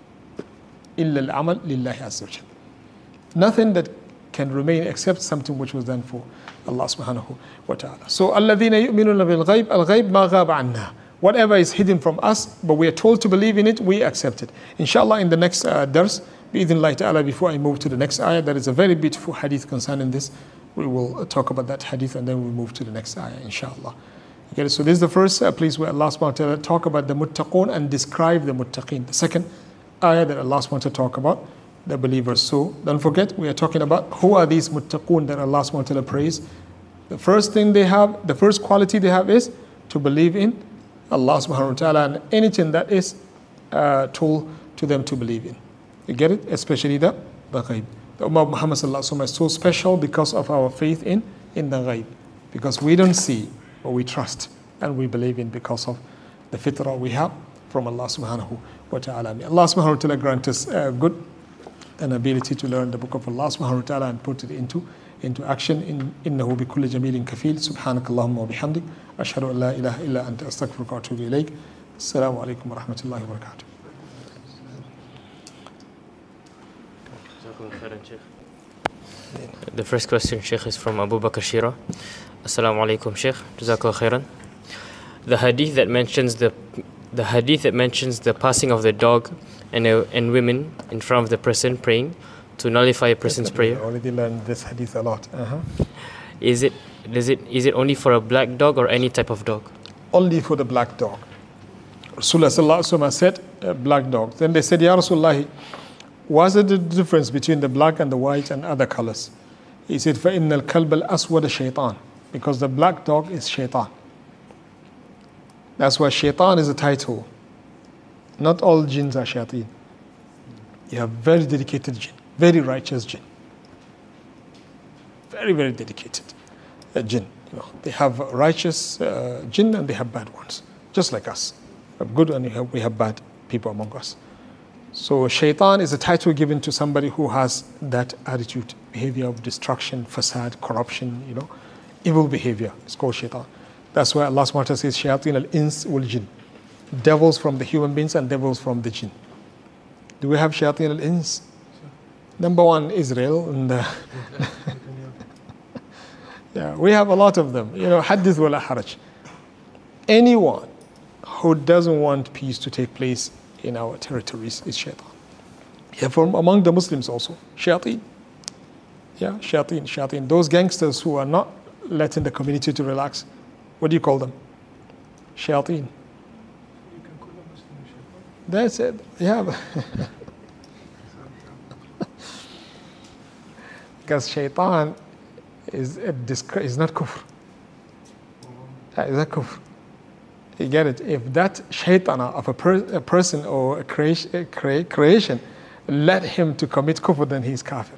S2: إلا العمل لله عز وجل. Nothing that can remain except something which was done for Allah subhanahu wa ta'ala. So الذين يؤمنون بالغيب الغيب ما غاب عنا. Whatever is hidden from us, but we are told to believe in it, we accept it. Inshallah, in the next uh, dars, bi'idhnillahi ta'ala, before I move to the next ayah, there is a very beautiful hadith concerning this. We will talk about that hadith and then we'll move to the next ayah, inshallah. Okay, so this is the first uh, place where Allah subhanahu wa ta'ala talk about the muttaqun and describe the muttaqin. The second ayah that Allah subhanahu wa ta'ala talk about the believers. So don't forget, we are talking about who are these muttaqun that Allah subhanahu wa ta'ala praise. The first thing they have, the first quality they have is to believe in Allah subhanahu wa ta'ala and anything that is uh, told to them to believe in. You get it? Especially the, the ghaib. The Ummah of Muhammad sallallahu alaihi wasallam is so special because of our faith in, in the ghaib. Because we don't see, but we trust and we believe in because of the fitrah we have from Allah subhanahu wa ta'ala. May Allah subhanahu wa ta'ala grant us uh, good and ability to learn the book of Allah subhanahu wa ta'ala and put it into into action. In innahu bi kulli jamilin kafil. Subhanakallahumma wa bihamdik. Ashhadu an la ilaha illa anta astaghfiruka wa atubu ilayk. Assalamu alaikum wa rahmatullahi wa barakatuh.
S3: The first question, Sheikh, is from Abu Bakr Shira. Assalamu alaikum, Sheikh. Jazakallah khairan. The hadith that mentions the the hadith that mentions the passing of the dog and uh, and women in front of the person praying to nullify a person's
S2: yes,
S3: prayer.
S2: I already learned this hadith a lot. Uh-huh.
S3: Is it does it is it only for a black dog or any type of dog?
S2: Only for the black dog. Rasulullah sallallahu alaihi wasallam said uh, black dog. Then they said, Ya Rasulullah, what's the difference between the black and the white and other colors? He said, فَإِنَّ الْكَلْبَ الْأَسْوَدَ shaitan. Because the black dog is shaitan. That's why shaitan is a title. Not all jinns are shayateen. You have very dedicated jinn, very righteous jinn. Very, very dedicated uh, jinn. You know, they have righteous uh, jinn and they have bad ones. Just like us. We have good and we have, we have bad people among us. So shaitan is a title given to somebody who has that attitude, behavior of destruction, facade, corruption, you know, evil behavior. It's called shaitan. That's why Allah subhanahu wa ta'ala says, shayateen al-ins wal jinn. Devils from the human beings and devils from the jinn. Do we have shayateen al-ins? Number one, Israel. And uh, yeah, we have a lot of them. You know, hadith wala haraj. Anyone who doesn't want peace to take place in our territories is shaitan. Yeah, from among the Muslims also, shayateen. Yeah, shayateen, shayateen. Those gangsters who are not letting the community to relax, what do you call them? Shayateen. That's it. Yeah. Because shaitan is a disc- is not kufr. It's not kufr. You get it? If that shaitana of a, per- a person or a creation, a crea- creation led him to commit kufr, then he's kafir.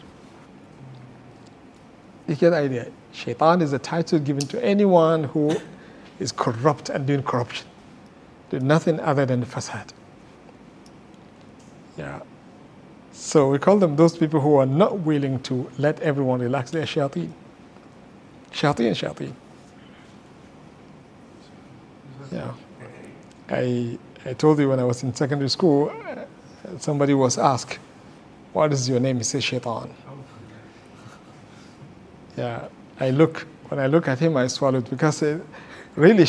S2: You get the idea? Shaitan is a title given to anyone who is corrupt and doing corruption. Doing nothing other than fasad. Yeah. So we call them those people who are not willing to let everyone relax. They are shayateen. Shayateen, shayateen. Yeah. I I told you when I was in secondary school, uh, somebody was asked, what is your name? He said, Shaitan. Yeah. I look, when I look at him, I swallowed because it really.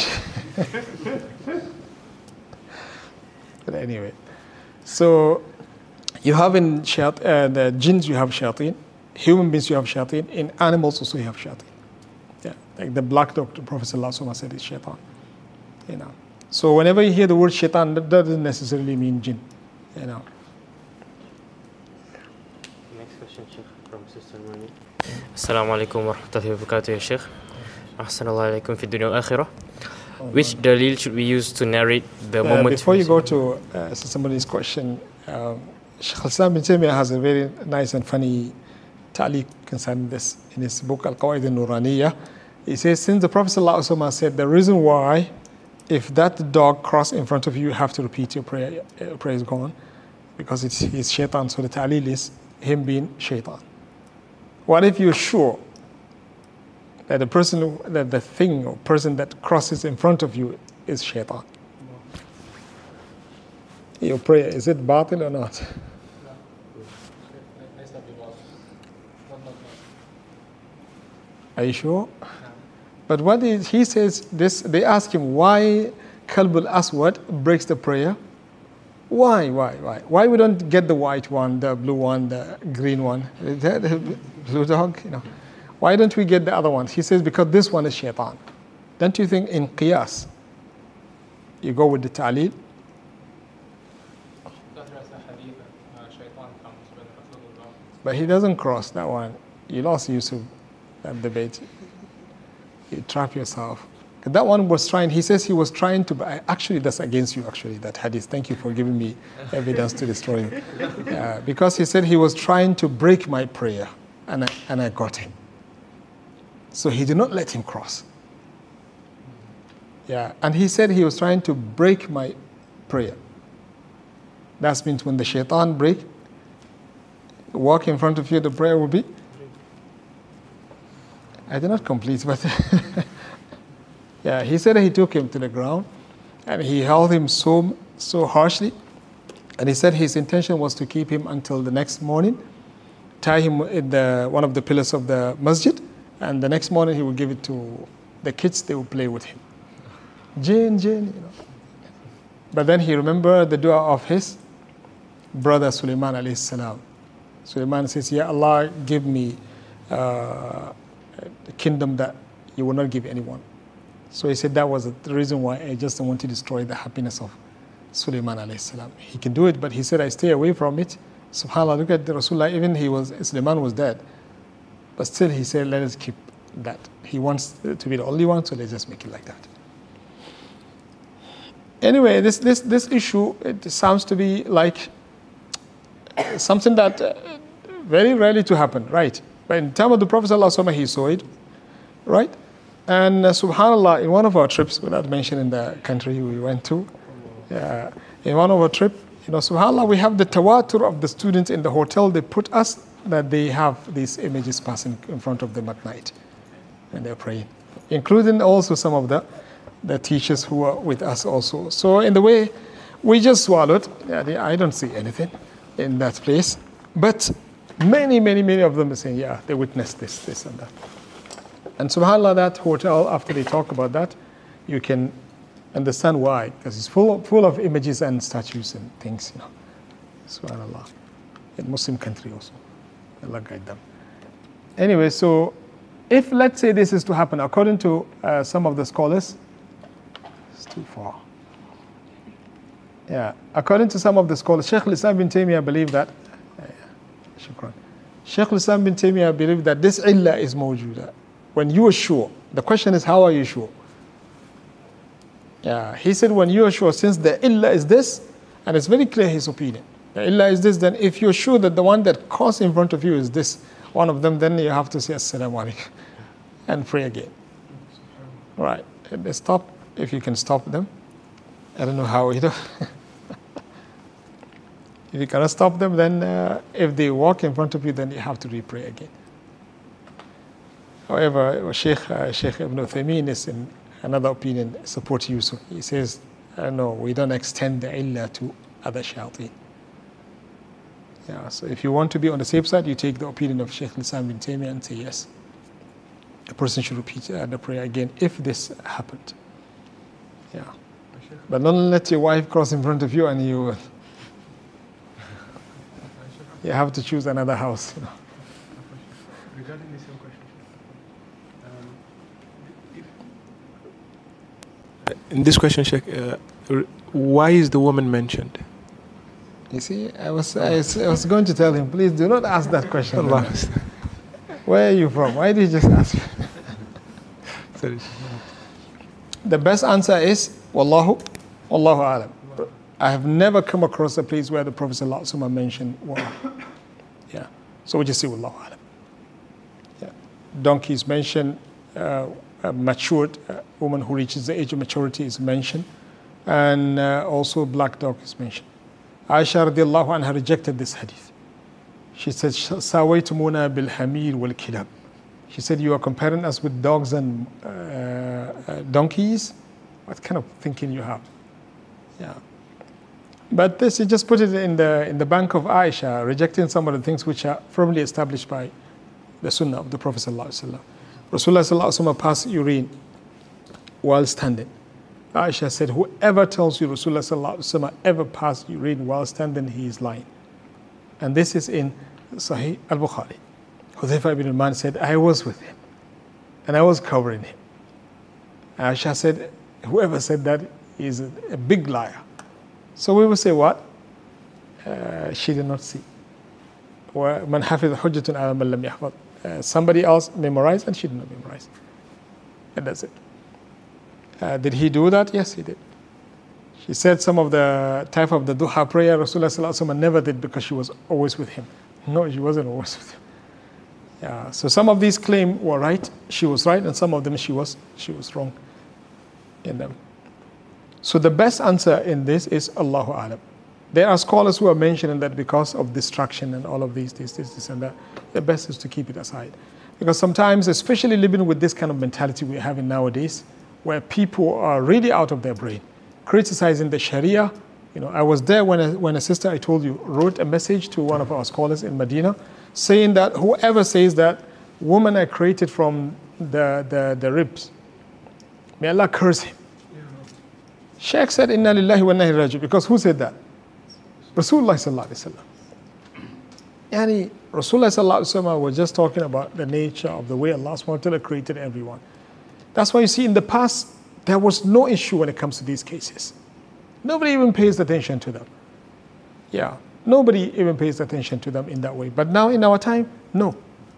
S2: But anyway. So you have in shayat, uh, the jinns you have shayateen, human beings you have shayateen, in animals also you have shayateen. Yeah, like the black dog, the Prophet ﷺ said is shaitan. You know. So whenever you hear the word shaitan, that doesn't necessarily mean jinn. You know.
S3: Next question, Sheikh, from Sister Mani. Assalamu alaikum wa rahmatullahi wa barakatuh, ya Sheikh. Ahsanallahu alaikum fi dunya wal akhirah. Which dalil should we use to narrate the
S2: uh,
S3: moment?
S2: Before you go to uh, somebody's question, um, Shaykh al-Islam bin Taymiyyah has a very nice and funny ta'liq concerning this in his book Al-Qawaid al-Nuraniyah. He says, since the Prophet ﷺ said the reason why if that dog cross in front of you, you have to repeat your prayer, uh, prayer is gone, because it's his shaitan, so the ta'lil is him being shaitan. What if you're sure that the person, that the thing or person that crosses in front of you is shaitan? Your prayer, is it batil or not? Are you sure? But what is, he says this, they ask him why Kalb al-Aswad breaks the prayer. Why, why, why? Why we don't get the white one, the blue one, the green one, the blue dog, you know? Why don't we get the other ones? He says because this one is shaitan. Don't you think in qiyas, you go with the ta'lil? But he doesn't cross that one. You lost Yusuf, that debate. You trap yourself. That one was trying, he says he was trying to, actually that's against you actually, that hadith. Thank you for giving me evidence to destroy him. Uh, because he said he was trying to break my prayer and I, and I got him. So he did not let him cross. Yeah, and he said he was trying to break my prayer. That means when the shaitan break, walk in front of you, the prayer will be? I did not complete, but yeah, he said he took him to the ground and he held him so so harshly. And he said his intention was to keep him until the next morning, tie him in the, one of the pillars of the masjid, and the next morning he would give it to the kids, they would play with him. Jinn, jinn, you know. But then he remembered the dua of his brother Sulaiman alayhi salam. Sulaiman says, Ya Allah, give me uh, a kingdom that you will not give anyone. So he said that was the reason why I just don't want to destroy the happiness of Sulaiman alayhi salam. He can do it, but he said, I stay away from it. SubhanAllah, look at the Rasulullah, even he was, Sulaiman was dead. But still he said, let us keep that. He wants to be the only one, so let's just make it like that. Anyway, this, this, this issue, it sounds to be like something that uh, very rarely to happen, right? But in the time of the Prophet ﷺ, he saw it, right? And uh, subhanAllah, in one of our trips, without mentioning the country we went to, uh, in one of our trips, You know, subhanAllah, we have the tawatur of the students in the hotel. They put us that they have these images passing in front of them at night when they're praying, including also some of the, the teachers who are with us also. So in the way, we just swallowed. I don't see anything in that place. But many, many, many of them are saying, yeah, they witnessed this, this and that. And subhanAllah, that hotel, after they talk about that, you can understand why, because it's full, full of images and statues and things, you know. Subhanallah. In Muslim country also. Allah guide them. Anyway, so if let's say this is to happen, according to uh, some of the scholars, it's too far. Yeah, according to some of the scholars, Shaykh al-Islam bin Taymiyyah believed that, uh, shukran. Shaykh al-Islam bin Taymiyyah believed that this illah is mawjuda. When you are sure, the question is, how are you sure? Yeah, he said when you are sure, since the illah is this, and it's very clear his opinion, the illah is this, then if you're sure that the one that caused in front of you is this, one of them, then you have to say assalamu alaikum and pray again. Right, and they stop, if you can stop them. I don't know how, you know. If you cannot stop them, then uh, if they walk in front of you, then you have to re-pray again. However, Sheikh, uh, Sheikh Ibn Uthaymeen is in another opinion, support Yusuf. He says, uh, no, we don't extend the illah to other shayateen. Yeah, so if you want to be on the safe side, you take the opinion of Shaykh al-Islam bin Taymiyyah and say yes. A person should repeat uh, the prayer again if this happened. Yeah. But don't let your wife cross in front of you and you you have to choose another house. You know.
S4: Regarding the same question, um, if, in this question, Sheikh, uh, why is the woman mentioned?
S2: You see, I was, I was I was going to tell him, please do not ask that question. Allah. Where are you from? Why did you just ask?
S4: Sorry.
S2: The best answer is Wallahu, Wallahu alam. I have never come across a place where the Prophet ﷺ mentioned woman. Yeah. So we just say Wallahu alam. Yeah. Donkeys mentioned, uh, a matured uh, woman who reaches the age of maturity is mentioned, and uh, also black dog is mentioned. Aisha radiallahu anha rejected this hadith. She said, Sawaytumuna bil hamir wal kilab. She said, you are comparing us with dogs and uh, uh, donkeys? What kind of thinking you have? Yeah. But this, you just put it in the in the bank of Aisha, rejecting some of the things which are firmly established by the sunnah of the Prophet sallallahu alaihi wasallam. Rasulullah sallallahu alaihi wasallam passed urine while standing. Aisha said, whoever tells you Rasulullah sallallahu alaihi wasallam ever passed urine while standing, he is lying. And this is in Sahih al-Bukhari. Hudhayfa ibn al-Man said, I was with him, and I was covering him. Aisha said, whoever said that is a, a big liar. So we will say what? Uh, she did not see. وَمَنْ حَفِظَ حُجَّةٌ عَلَى مَنْ لَمْ يَحْفَظْ. Uh, somebody else memorized and she did not memorize. And that's it. Uh, did he do that? Yes, he did. She said some of the type of the duha prayer Rasulullah sallallahu alaihi wasallam never did because she was always with him. No, she wasn't always with him. Yeah. So some of these claims were right. She was right, and some of them she was she was wrong in them. So the best answer in this is Allahu Alam. There are scholars who are mentioning that because of distraction and all of these, this, this, this, and that, the best is to keep it aside. Because sometimes, especially living with this kind of mentality we're having nowadays, where people are really out of their brain, criticizing the Sharia. You know, I was there when a, when a sister I told you wrote a message to one of our scholars in Medina, saying that whoever says that women are created from the, the, the ribs, may Allah curse him. Sheikh said, Inna lillahi wa inna ilayhi raji'un, because who said that? Rasulullah sallallahu alaihi wasallam. Yani, Rasulullah sallallahu alaihi wasallam was just talking about the nature of the way Allah subhanahu wa ta'ala created everyone. That's why you see in the past, there was no issue when it comes to these cases. Nobody even pays attention to them. Yeah, nobody even pays attention to them in that way. But now in our time, no.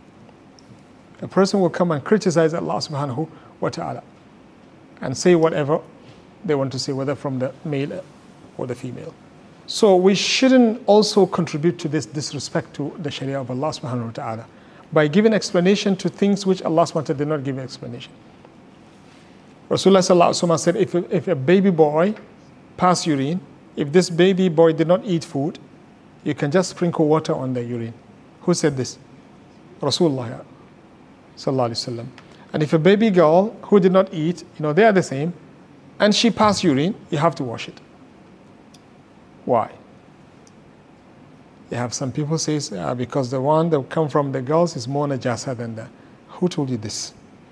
S2: A person will come and criticize Allah subhanahu wa ta'ala and say whatever they want to say, whether from the male or the female. So we shouldn't also contribute to this disrespect to the Sharia of Allah subhanahu wa ta'ala by giving explanation to things which Allah subhanahu wa ta'ala did not give explanation. Rasulullah sallallahu alaihi wasallam said, if a, if a baby boy pass urine if this baby boy did not eat food, you can just sprinkle water on the urine. Who said this? Rasulullah sallallahu alaihi wasallam. And if a baby girl who did not eat, you know, they are the same, and she passed urine, you have to wash it. Why? You have some people say uh, because the one that come from the girls is more najasa than the. Who told you this?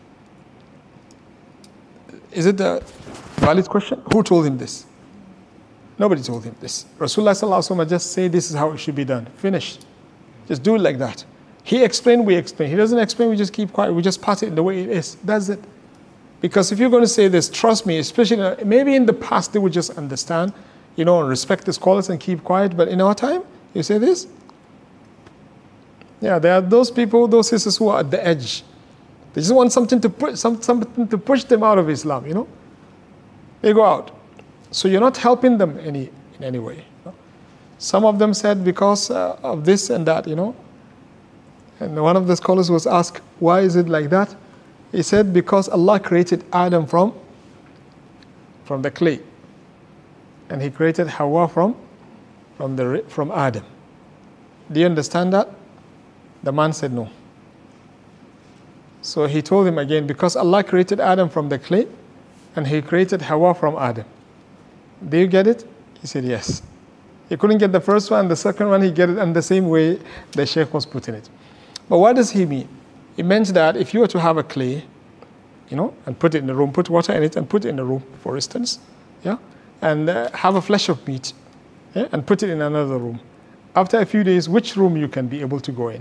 S2: Is it a valid question? Who told him this? Nobody told him this. Rasulullah sallallahu alaihi wasallam just say this is how it should be done. Finished. Just do it like that. He explained, we explain. He doesn't explain, we just keep quiet. We just pass it in the way it is. That's it. Because if you're going to say this, trust me, especially maybe in the past they would just understand, you know, respect the scholars and keep quiet. But in our time, you say this? Yeah, there are those people, those sisters who are at the edge. They just want something to push, some, something to push them out of Islam, you know? They go out. So you're not helping them any in any way. You know? Some of them said because uh, of this and that, you know? And one of the scholars was asked, why is it like that? He said, because Allah created Adam from, from the clay. And He created Hawa from, from, the, from Adam. Do you understand that? The man said no. So he told him again, because Allah created Adam from the clay, and He created Hawa from Adam. Do you get it? He said yes. He couldn't get the first one, the second one he get it in the same way the Sheikh was putting it. But what does he mean? He meant that if you were to have a clay, you know, and put it in a room, put water in it and put it in a room, for instance, yeah, and uh, have a flesh of meat, yeah, and put it in another room. After a few days, which room you can be able to go in?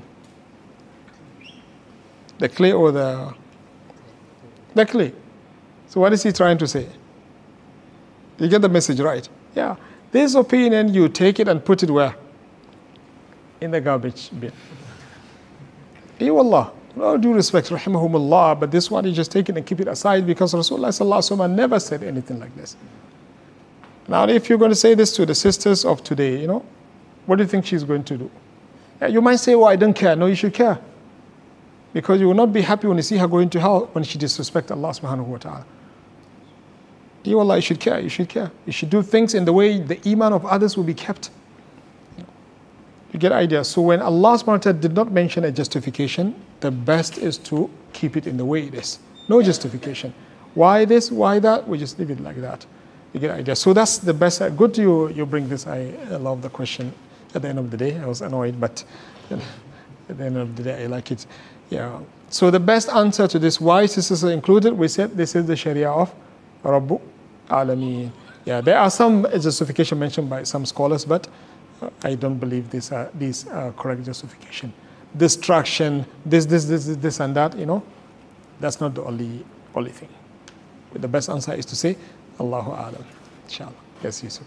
S2: The clay or the the clay? So what is he trying to say? You get the message, right? Yeah. This opinion, you take it and put it where? In the garbage bin. You Allah, no due respect, rahimahumullah, but this one you just take it and keep it aside because Rasulullah sallallahu alaihi wasallam never said anything like this. Now, if you're going to say this to the sisters of today, you know, what do you think she's going to do? Yeah, you might say, well, I don't care. No, you should care. Because you will not be happy when you see her going to hell when she disrespects Allah subhanahu wa ta'ala. You Allah, you should care, you should care. You should do things in the way the iman of others will be kept. You get idea. So when Allah subhanahu wa ta'ala did not mention a justification, the best is to keep it in the way it is. No justification. Why this, why that? We just leave it like that. You get idea. So that's the best. Good you you bring this. I love the question. At the end of the day, I was annoyed, but you know, at the end of the day, I like it. Yeah. So the best answer to this, why sisters are included, we said this is the Sharia of Rabbu Alameen. Yeah, there are some justification mentioned by some scholars, but I don't believe these are these are correct justification. Distraction, this, this, this, this, and that, you know, that's not the only only thing. But the best answer is to say, Allahu A'lam. Inshallah. Yes, Yusuf.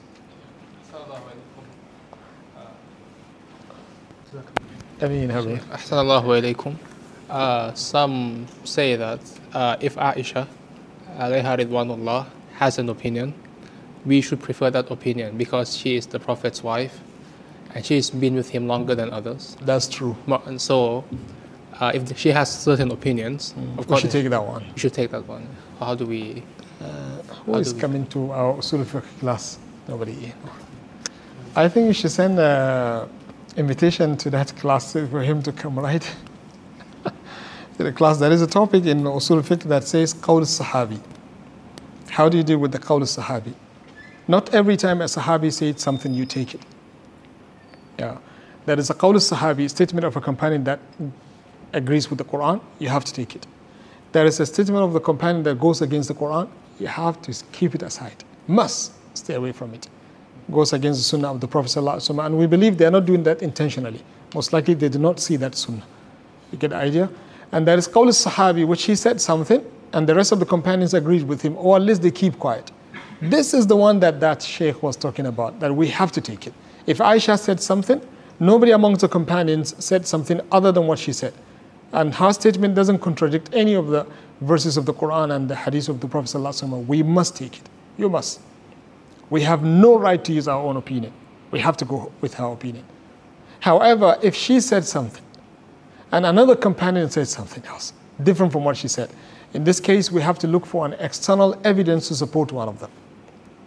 S2: Ameen, Habib.
S5: Assalamu alaikum. Uh, some say that uh, if Aisha, alayha ridwanullah, has an opinion, we should prefer that opinion because she is the Prophet's wife and she's been with him longer than others.
S2: That's true.
S5: And so, uh, if she has certain opinions,
S2: mm.
S5: of course,
S2: we should take that one.
S5: You should take that one. How do we?
S2: Uh, who is coming to our Usul Fiqh class? Nobody. I think you should send an invitation to that class for him to come, right? To the class. There is a topic in Usul Fiqh that says Qawl al-Sahabi. How do you deal with the Qawl al-Sahabi? Not every time a Sahabi says something, you take it. Yeah. There is a Qawl al-Sahabi, statement of a companion that agrees with the Quran, you have to take it. There is a statement of the companion that goes against the Quran, you have to keep it aside. Must stay away from it. Goes against the Sunnah of the Prophet ﷺ, and we believe they are not doing that intentionally. Most likely they do not see that Sunnah. You get the idea? And there is Qawl al-Sahabi, which he said something, and the rest of the companions agreed with him, or at least they keep quiet. This is the one that that Sheikh was talking about, that we have to take it. If Aisha said something, nobody amongst the companions said something other than what she said. And her statement doesn't contradict any of the verses of the Quran and the hadith of the Prophet ﷺ. We must take it. You must. We have no right to use our own opinion. We have to go with her opinion. However, if she said something, and another companion said something else, different from what she said, in this case, we have to look for an external evidence to support one of them.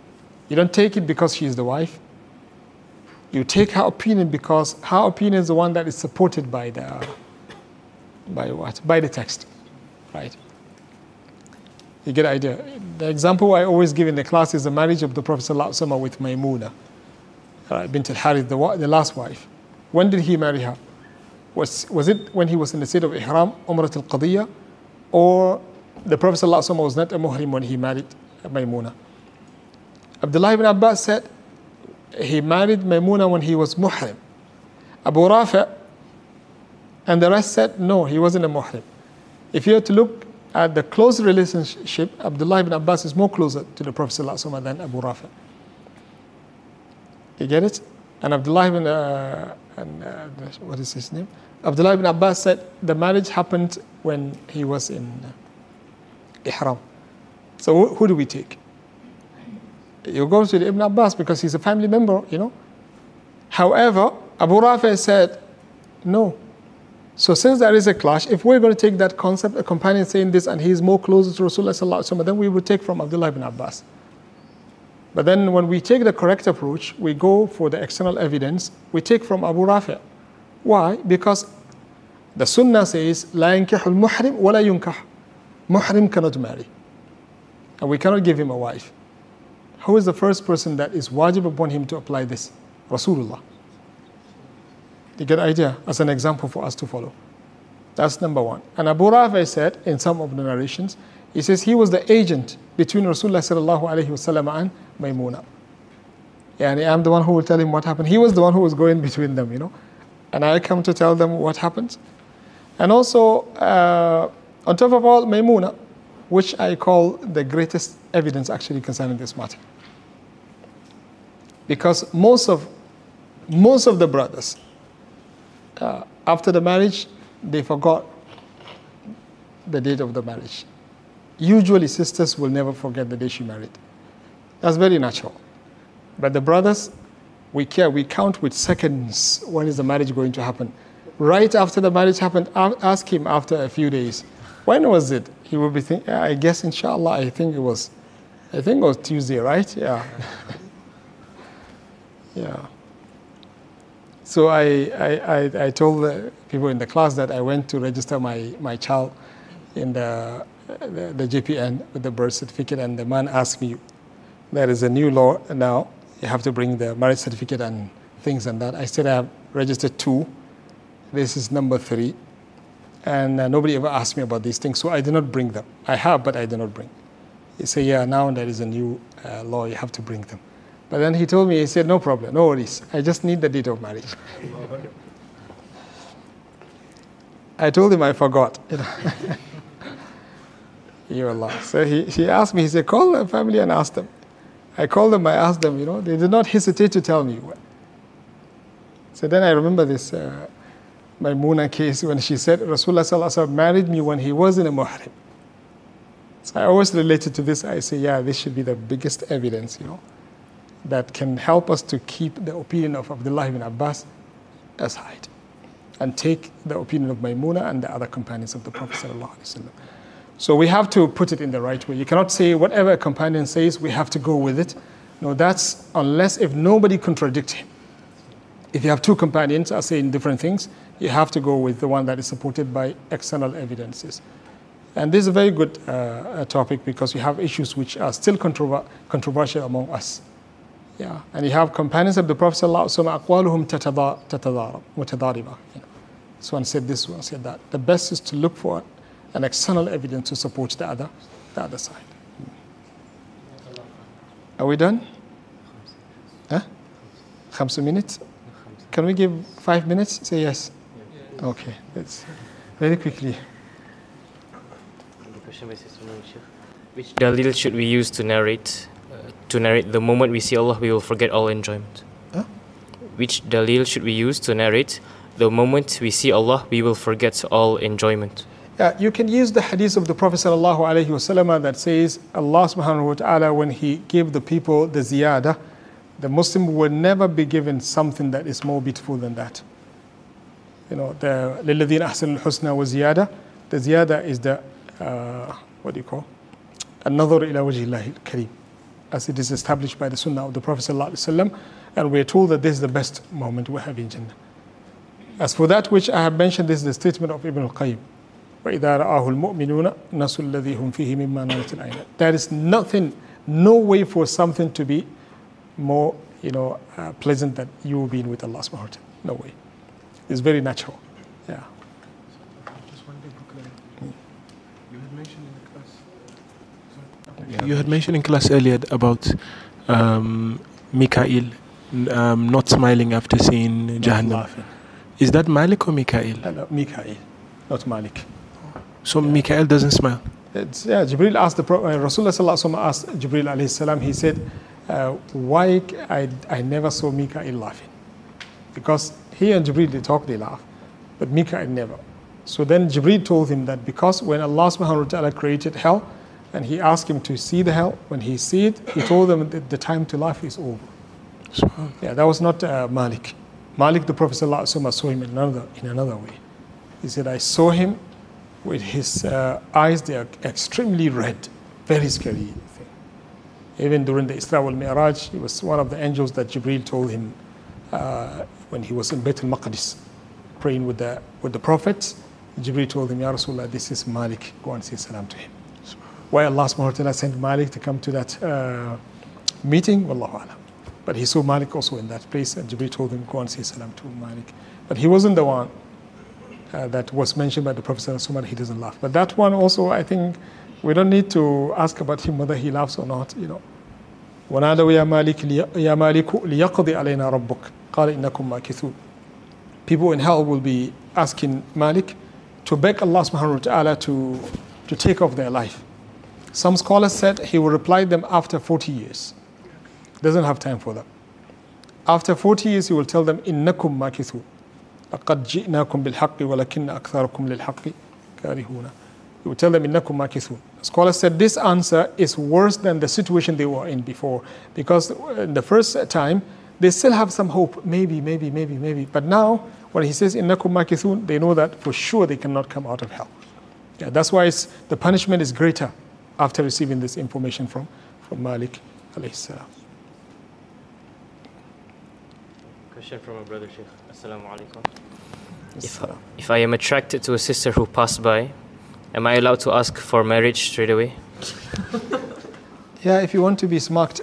S2: You don't take it because she is the wife. You take her opinion because her opinion is the one that is supported by the, by what? By the text, right? You get the idea. The example I always give in the class is the marriage of the Prophet ﷺ with Maymuna, right, bint al-Harith, the, the last wife. When did he marry her? Was, was it when he was in the state of Ihram, Umrat al-Qadiyya, or the Prophet ﷺ was not a muhrim when he married Maymuna? Abdullah ibn Abbas said he married Maymuna when he was muhrim. Abu Rafi' and the rest said no, he wasn't a muhrim. If you have to look at the close relationship, Abdullah ibn Abbas is more closer to the Prophet ﷺ than Abu Rafi'. You get it? And Abdullah ibn, uh, and, uh, what is his name? Abdullah ibn Abbas said the marriage happened when he was in uh, Ihram. So who, who do we take? You go to the Ibn Abbas because he's a family member, you know. However, Abu Rafi said, no. So since there is a clash, if we're going to take that concept, a companion saying this and he's more closer to Rasulullah sallallahu alaihi wasallam, then we would take from Abdullah ibn Abbas. But then when we take the correct approach, we go for the external evidence, we take from Abu Rafi. Why? Because the Sunnah says, لا ينكح المحرم ولا ينكح. Muhrim cannot marry. And we cannot give him a wife. Who is the first person that is wajib upon him to apply this? Rasulullah. You get the idea? As an example for us to follow. That's number one. And Abu Rafi said in some of the narrations, he says he was the agent between Rasulullah sallallahu alayhi wasallam and Maymuna. And I'm the one who will tell him what happened. He was the one who was going between them, you know. And I come to tell them what happened. And also, uh, on top of all, Maymuna, which I call the greatest evidence actually concerning this matter. Because most of, most of the brothers, uh, after the marriage, they forgot the date of the marriage. Usually sisters will never forget the day she married. That's very natural. But the brothers, we care, we count with seconds. When is the marriage going to happen? Right after the marriage happened, ask him after a few days, when was it? He will be thinking, I guess inshallah, I think it was, I think it was Tuesday, right? Yeah. Yeah. So I, I, I, I told the people in the class that I went to register my, my child in the, the, the J P N with the birth certificate, and the man asked me, there is a new law now, you have to bring the marriage certificate and things and that. I said I have registered two. This is number three. And uh, nobody ever asked me about these things, so I did not bring them. I have, but I did not bring. He said, yeah, now there is a new uh, law, you have to bring them. But then he told me, he said, no problem, no worries. I just need the date of marriage. I told him I forgot. You know. Ya Allah. So he, he asked me, he said, call the family and ask them. I called them, I asked them, you know, they did not hesitate to tell me. So then I remember this uh, Maymuna case when she said, Rasulullah sallallahu alaihi wasallam married me when he wasn't a muhrim. So I always related to this. I say, yeah, this should be the biggest evidence, you know, that can help us to keep the opinion of Abdullah ibn Abbas aside and take the opinion of Maymuna and the other companions of the Prophet sallallahu alaihi wasallam. So we have to put it in the right way. You cannot say whatever a companion says, we have to go with it. No, that's unless if nobody contradicts him. If you have two companions are saying different things, you have to go with the one that is supported by external evidences. And this is a very good uh, topic because we have issues which are still controver- controversial among us. Yeah, and you have companions of the Prophet sallallahu alaihi wasallam, mutadariba. This one said this, one said that. The best is to look for an external evidence to support the other, the other side. Are we done? Huh? Five minutes? Can we give five minutes? Say yes. Okay, let's very quickly.
S3: Which dalil should we use to narrate? Uh, to narrate the moment we see Allah, we will forget all enjoyment.
S2: Huh?
S3: Which dalil should we use to narrate the moment we see Allah, we will forget all enjoyment?
S2: Yeah, you can use the hadith of the Prophet sallallahu alaihi wasallam that says Allah subhanahu wa ta'ala, when he gave the people the ziyada, the Muslim will never be given something that is more beautiful than that. You know, the لِلَّذِينَ أَحْسَنُوا الْحُسْنَى وَزِيَادَةً. The ziyada is the, uh, what do you call? النظر إلى وجه الله الكريم. as it is established by the Sunnah of the Prophet ﷺ, and we are told that this is the best moment we have in Jannah. As for that which I have mentioned, this is the statement of Ibn al-Qayyim. وَإِذَا رَآهُ الْمُؤْمِنُونَ نَسُوا الَّذِي هُمْ فِيهِ مِمَّا نَالَتِ الْعَيْنَ. There is nothing, no way for something to be more, you know, uh, pleasant than you being with Allah subhanahu wa ta'ala. No way. It's very natural. Yeah.
S4: Just one thing quickly. You had mentioned in the class. You had mentioned in class earlier about um, Mikael um, not smiling after seeing Jahannam. Is that Malik or Mikael?
S2: Uh, no, Mikael, not Malik.
S4: So yeah. Mikael doesn't smile?
S2: It's, yeah, Jibril asked the Prophet, uh, Rasulullah sallallahu alaihi wasallam asked Jibril alayhi salam, he said, uh, why I, I never saw Mikael laughing? Because he and Jibril, they talk, they laugh, but Mikael never. So then Jibril told him that because when Allah subhanahu wa ta'ala created hell, and he asked him to see the hell, when he see it, he told them that the time to laugh is over. So, yeah, that was not uh, Malik. Malik, the Prophet sallallahu alaihi wasallam, saw him in another, in another way. He said, I saw him with his uh, eyes, they are extremely red, very scary thing. Even during the Isra wal Mi'raj, he was one of the angels that Jibril told him uh, when he was in Bayt al-Maqdis, praying with the, with the prophets. Jibril told him, Ya Rasulullah, this is Malik, go and say salam to him. Why Allah subhanahu wa ta'ala sent Malik to come to that uh, meeting, Wallahu alam. But he saw Malik also in that place, and Jibril told him, go and say salam to Malik. But he wasn't the one uh, that was mentioned by the Prophet sallallahu alaihi wasallam, he doesn't laugh. But that one also, I think, we don't need to ask about him whether he laughs or not, you know. وَنَادَوْا يَا مَالِكُ يَا مَالِكُ لِيَقْضِ عَلَيْنَا رَبُّكَ قَالَ إِنَّكُمْ مَاكِثُونَ. People in hell will be asking Malik to beg Allah subhanahu wa ta'ala to, to take off their life. Some scholars said he will reply them after forty years. Doesn't have time for that. After forty years, he will tell them, إِنَّكُمْ مَاكِثُونَ لَقَدْ جِئْنَاكُمْ بِالْحَقِّ وَلَكِنَّ أَكْثَرَكُمْ لِلْحَقِّ كَارِهُونَ. He will tell them, إِنَّكُمْ مَاكِثُونَ. Scholars said this answer is worse than the situation they were in before, because in the first time, they still have some hope, maybe, maybe, maybe, maybe. But now, when he says, إِنَّكُمْ مَاكِثُونَ, they know that for sure they cannot come out of hell. Yeah, that's why it's, the punishment is greater after receiving this information from, from Malik alayhi salam.
S3: Question from a brother, Sheikh. Assalamu alaikum. If, if I am attracted to a sister who passed by, am I allowed to ask for marriage straight away?
S2: Yeah, if you want to be smart.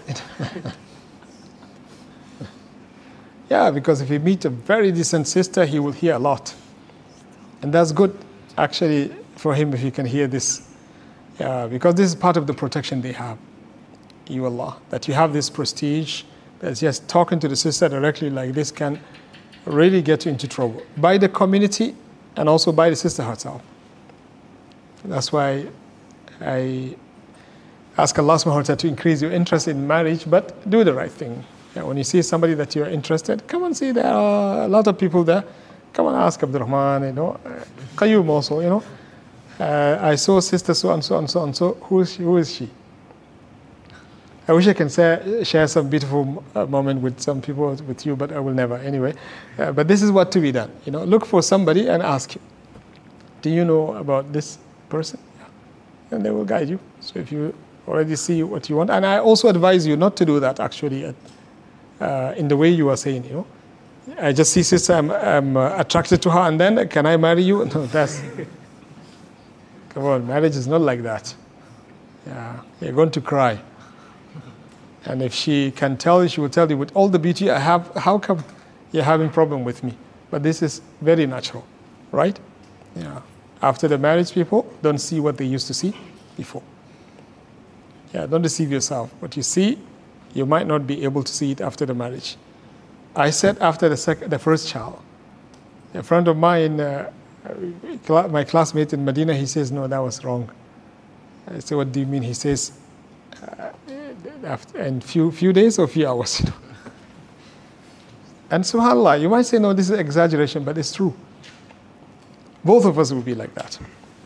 S2: Yeah, because if you meet a very decent sister, he will hear a lot. And that's good, actually, for him if he can hear this. Yeah, because this is part of the protection they have, you Allah, that you have this prestige, that just talking to the sister directly like this can really get you into trouble by the community and also by the sister herself. That's why I ask Allah subhanahu wa ta'ala to increase your interest in marriage, but do the right thing. Yeah, when you see somebody that you're interested, come and see there are a lot of people there. Come and ask Abdul Rahman, you know, Qayyum also, you know. Uh, I saw sister so and so and so and so. Who is she? Who is she? I wish I can say, share some beautiful uh, moment with some people, with you, but I will never anyway. Uh, but this is what to be done. You know, look for somebody and ask him, do you know about this person? Yeah. And they will guide you. So if you already see what you want, and I also advise you not to do that actually at, uh, in the way you are saying, you know. I just see sister, I'm, I'm uh, attracted to her, and then can I marry you? No, that's... Come on, marriage is not like that. Yeah, you're going to cry. And if she can tell you, she will tell you, with all the beauty I have, how come you're having problem with me? But this is very natural, right? Yeah. After the marriage, people don't see what they used to see before. Yeah, don't deceive yourself. What you see, you might not be able to see it after the marriage. I said after the second, the first child. A friend of mine, uh, my classmate in Medina, he says, no, that was wrong. I said, what do you mean? He says, uh, after, in few few days or few hours. You know? And subhanAllah, you might say, no, this is exaggeration, but it's true. Both of us will be like that.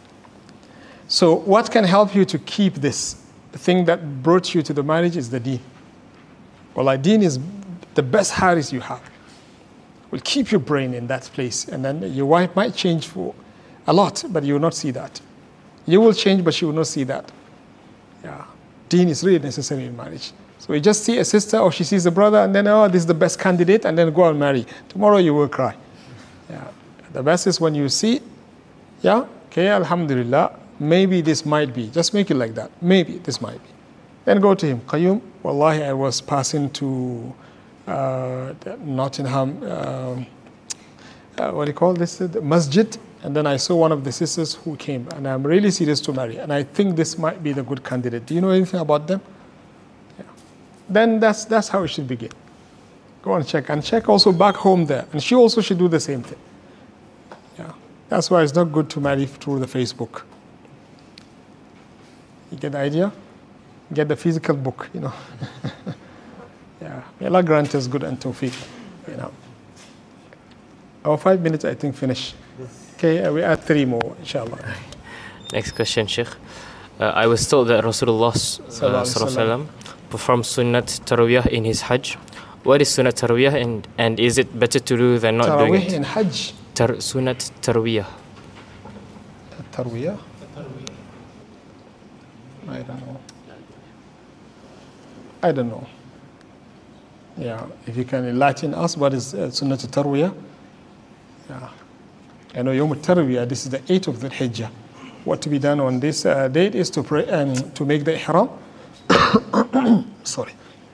S2: So what can help you to keep this? The thing that brought you to the marriage is the deen. Well, deen is the best haris you have. Will keep your brain in that place, and then your wife might change for a lot, but you will not see that. You will change, but she will not see that. Yeah, deen is really necessary in marriage. So you just see a sister or she sees a brother and then, oh, this is the best candidate, and then go and marry. Tomorrow you will cry. Yeah. The best is when you see, yeah, okay, alhamdulillah, maybe this might be. Just make it like that. Maybe this might be. Then go to him. Qayyum, wallahi, I was passing to uh, Nottingham, uh, uh, what do you call this, the masjid, and then I saw one of the sisters who came, and I'm really serious to marry, and I think this might be the good candidate. Do you know anything about them? Yeah. Then that's, that's how it should begin. Go and check, and check also back home there, and she also should do the same thing. Yeah. That's why it's not good to marry through the Facebook. You get the idea? Get the physical book, you know. Yeah, may Allah grant us good and tawfiq, you know. Our five minutes, I think, finish. Okay, we add three more, inshallah.
S3: Next question, Sheikh. Uh, I was told that Rasulullah uh, sallallahu performed Sunnat Tarawiyah in his Hajj. What is Sunnat Tarawiyah, and, and is it better to do than not
S2: Tarawih
S3: doing it?
S2: in Hajj.
S3: Tar- Sunnat Tarawiyah.
S2: Tarwiyah? I don't know. I don't know. Yeah, if you can enlighten us, what is uh, Sunnat Tarwiyah? Yeah. I know Yom Tarwiyah, this is the eighth of the Hijjah. What to be done on this uh, date is to pray and um, to make the ihram. Sorry.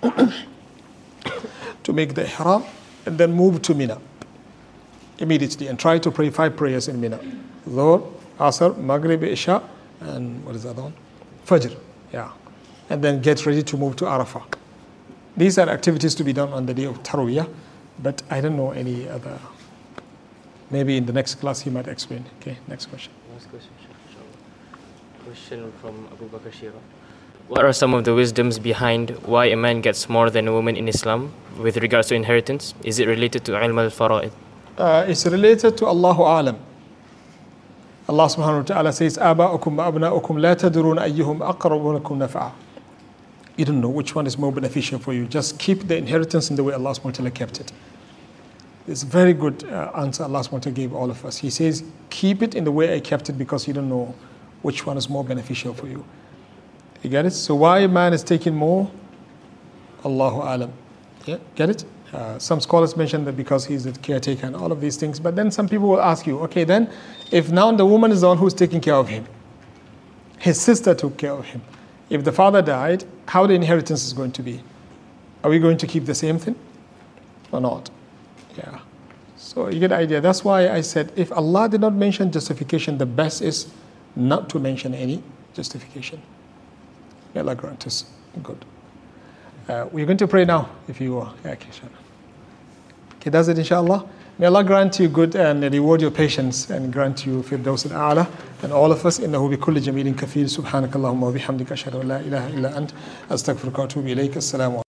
S2: To make the ihram and then move to Mina immediately and try to pray five prayers in Mina. Dhuhr, Asr, Maghrib, Isha, and what is the other one? Fajr. Yeah. And then get ready to move to Arafah. These are activities to be done on the day of Tarwiyah, but I don't know any other. Maybe in the next class he might explain. Okay, next question.
S3: Next question, question from Abu Bakr Shira. What are some of the wisdoms behind why a man gets more than a woman in Islam with regards to inheritance? Is it related to ilm al-fara'id?
S2: Uh, it's related to Allahu Alam. Allah subhanahu wa ta'ala says, آباؤكم وأبناؤكم لا تدرون أيهم أقرب لكم نفعا. You don't know which one is more beneficial for you. Just keep the inheritance in the way Allah subhanahu wa ta'ala kept it. It's a very good uh, answer Allah subhanahu wa ta'ala gave all of us. He says, keep it in the way I kept it because you don't know which one is more beneficial for you. You get it? So why a man is taking more? Allahu Alam. Yeah, get it? Uh, some scholars mention that because he's a caretaker and all of these things. But then some people will ask you, okay, then if now the woman is the one who's taking care of him, his sister took care of him. If the father died, how the inheritance is going to be? Are we going to keep the same thing or not? Yeah. So you get the idea. That's why I said if Allah did not mention justification, the best is not to mention any justification. May Allah grant us good. Uh, we're going to pray now, if you are. Okay, okay, does it, inshallah? May Allah grant you good and reward your patience and grant you Firdaus al-A'la and all of us. إنه بكل جميل كثير سبحانك اللهم وبحمدك أشهد أن لا إله إلا أنت أستغفرك وأتوب إليك. السلام عليكم.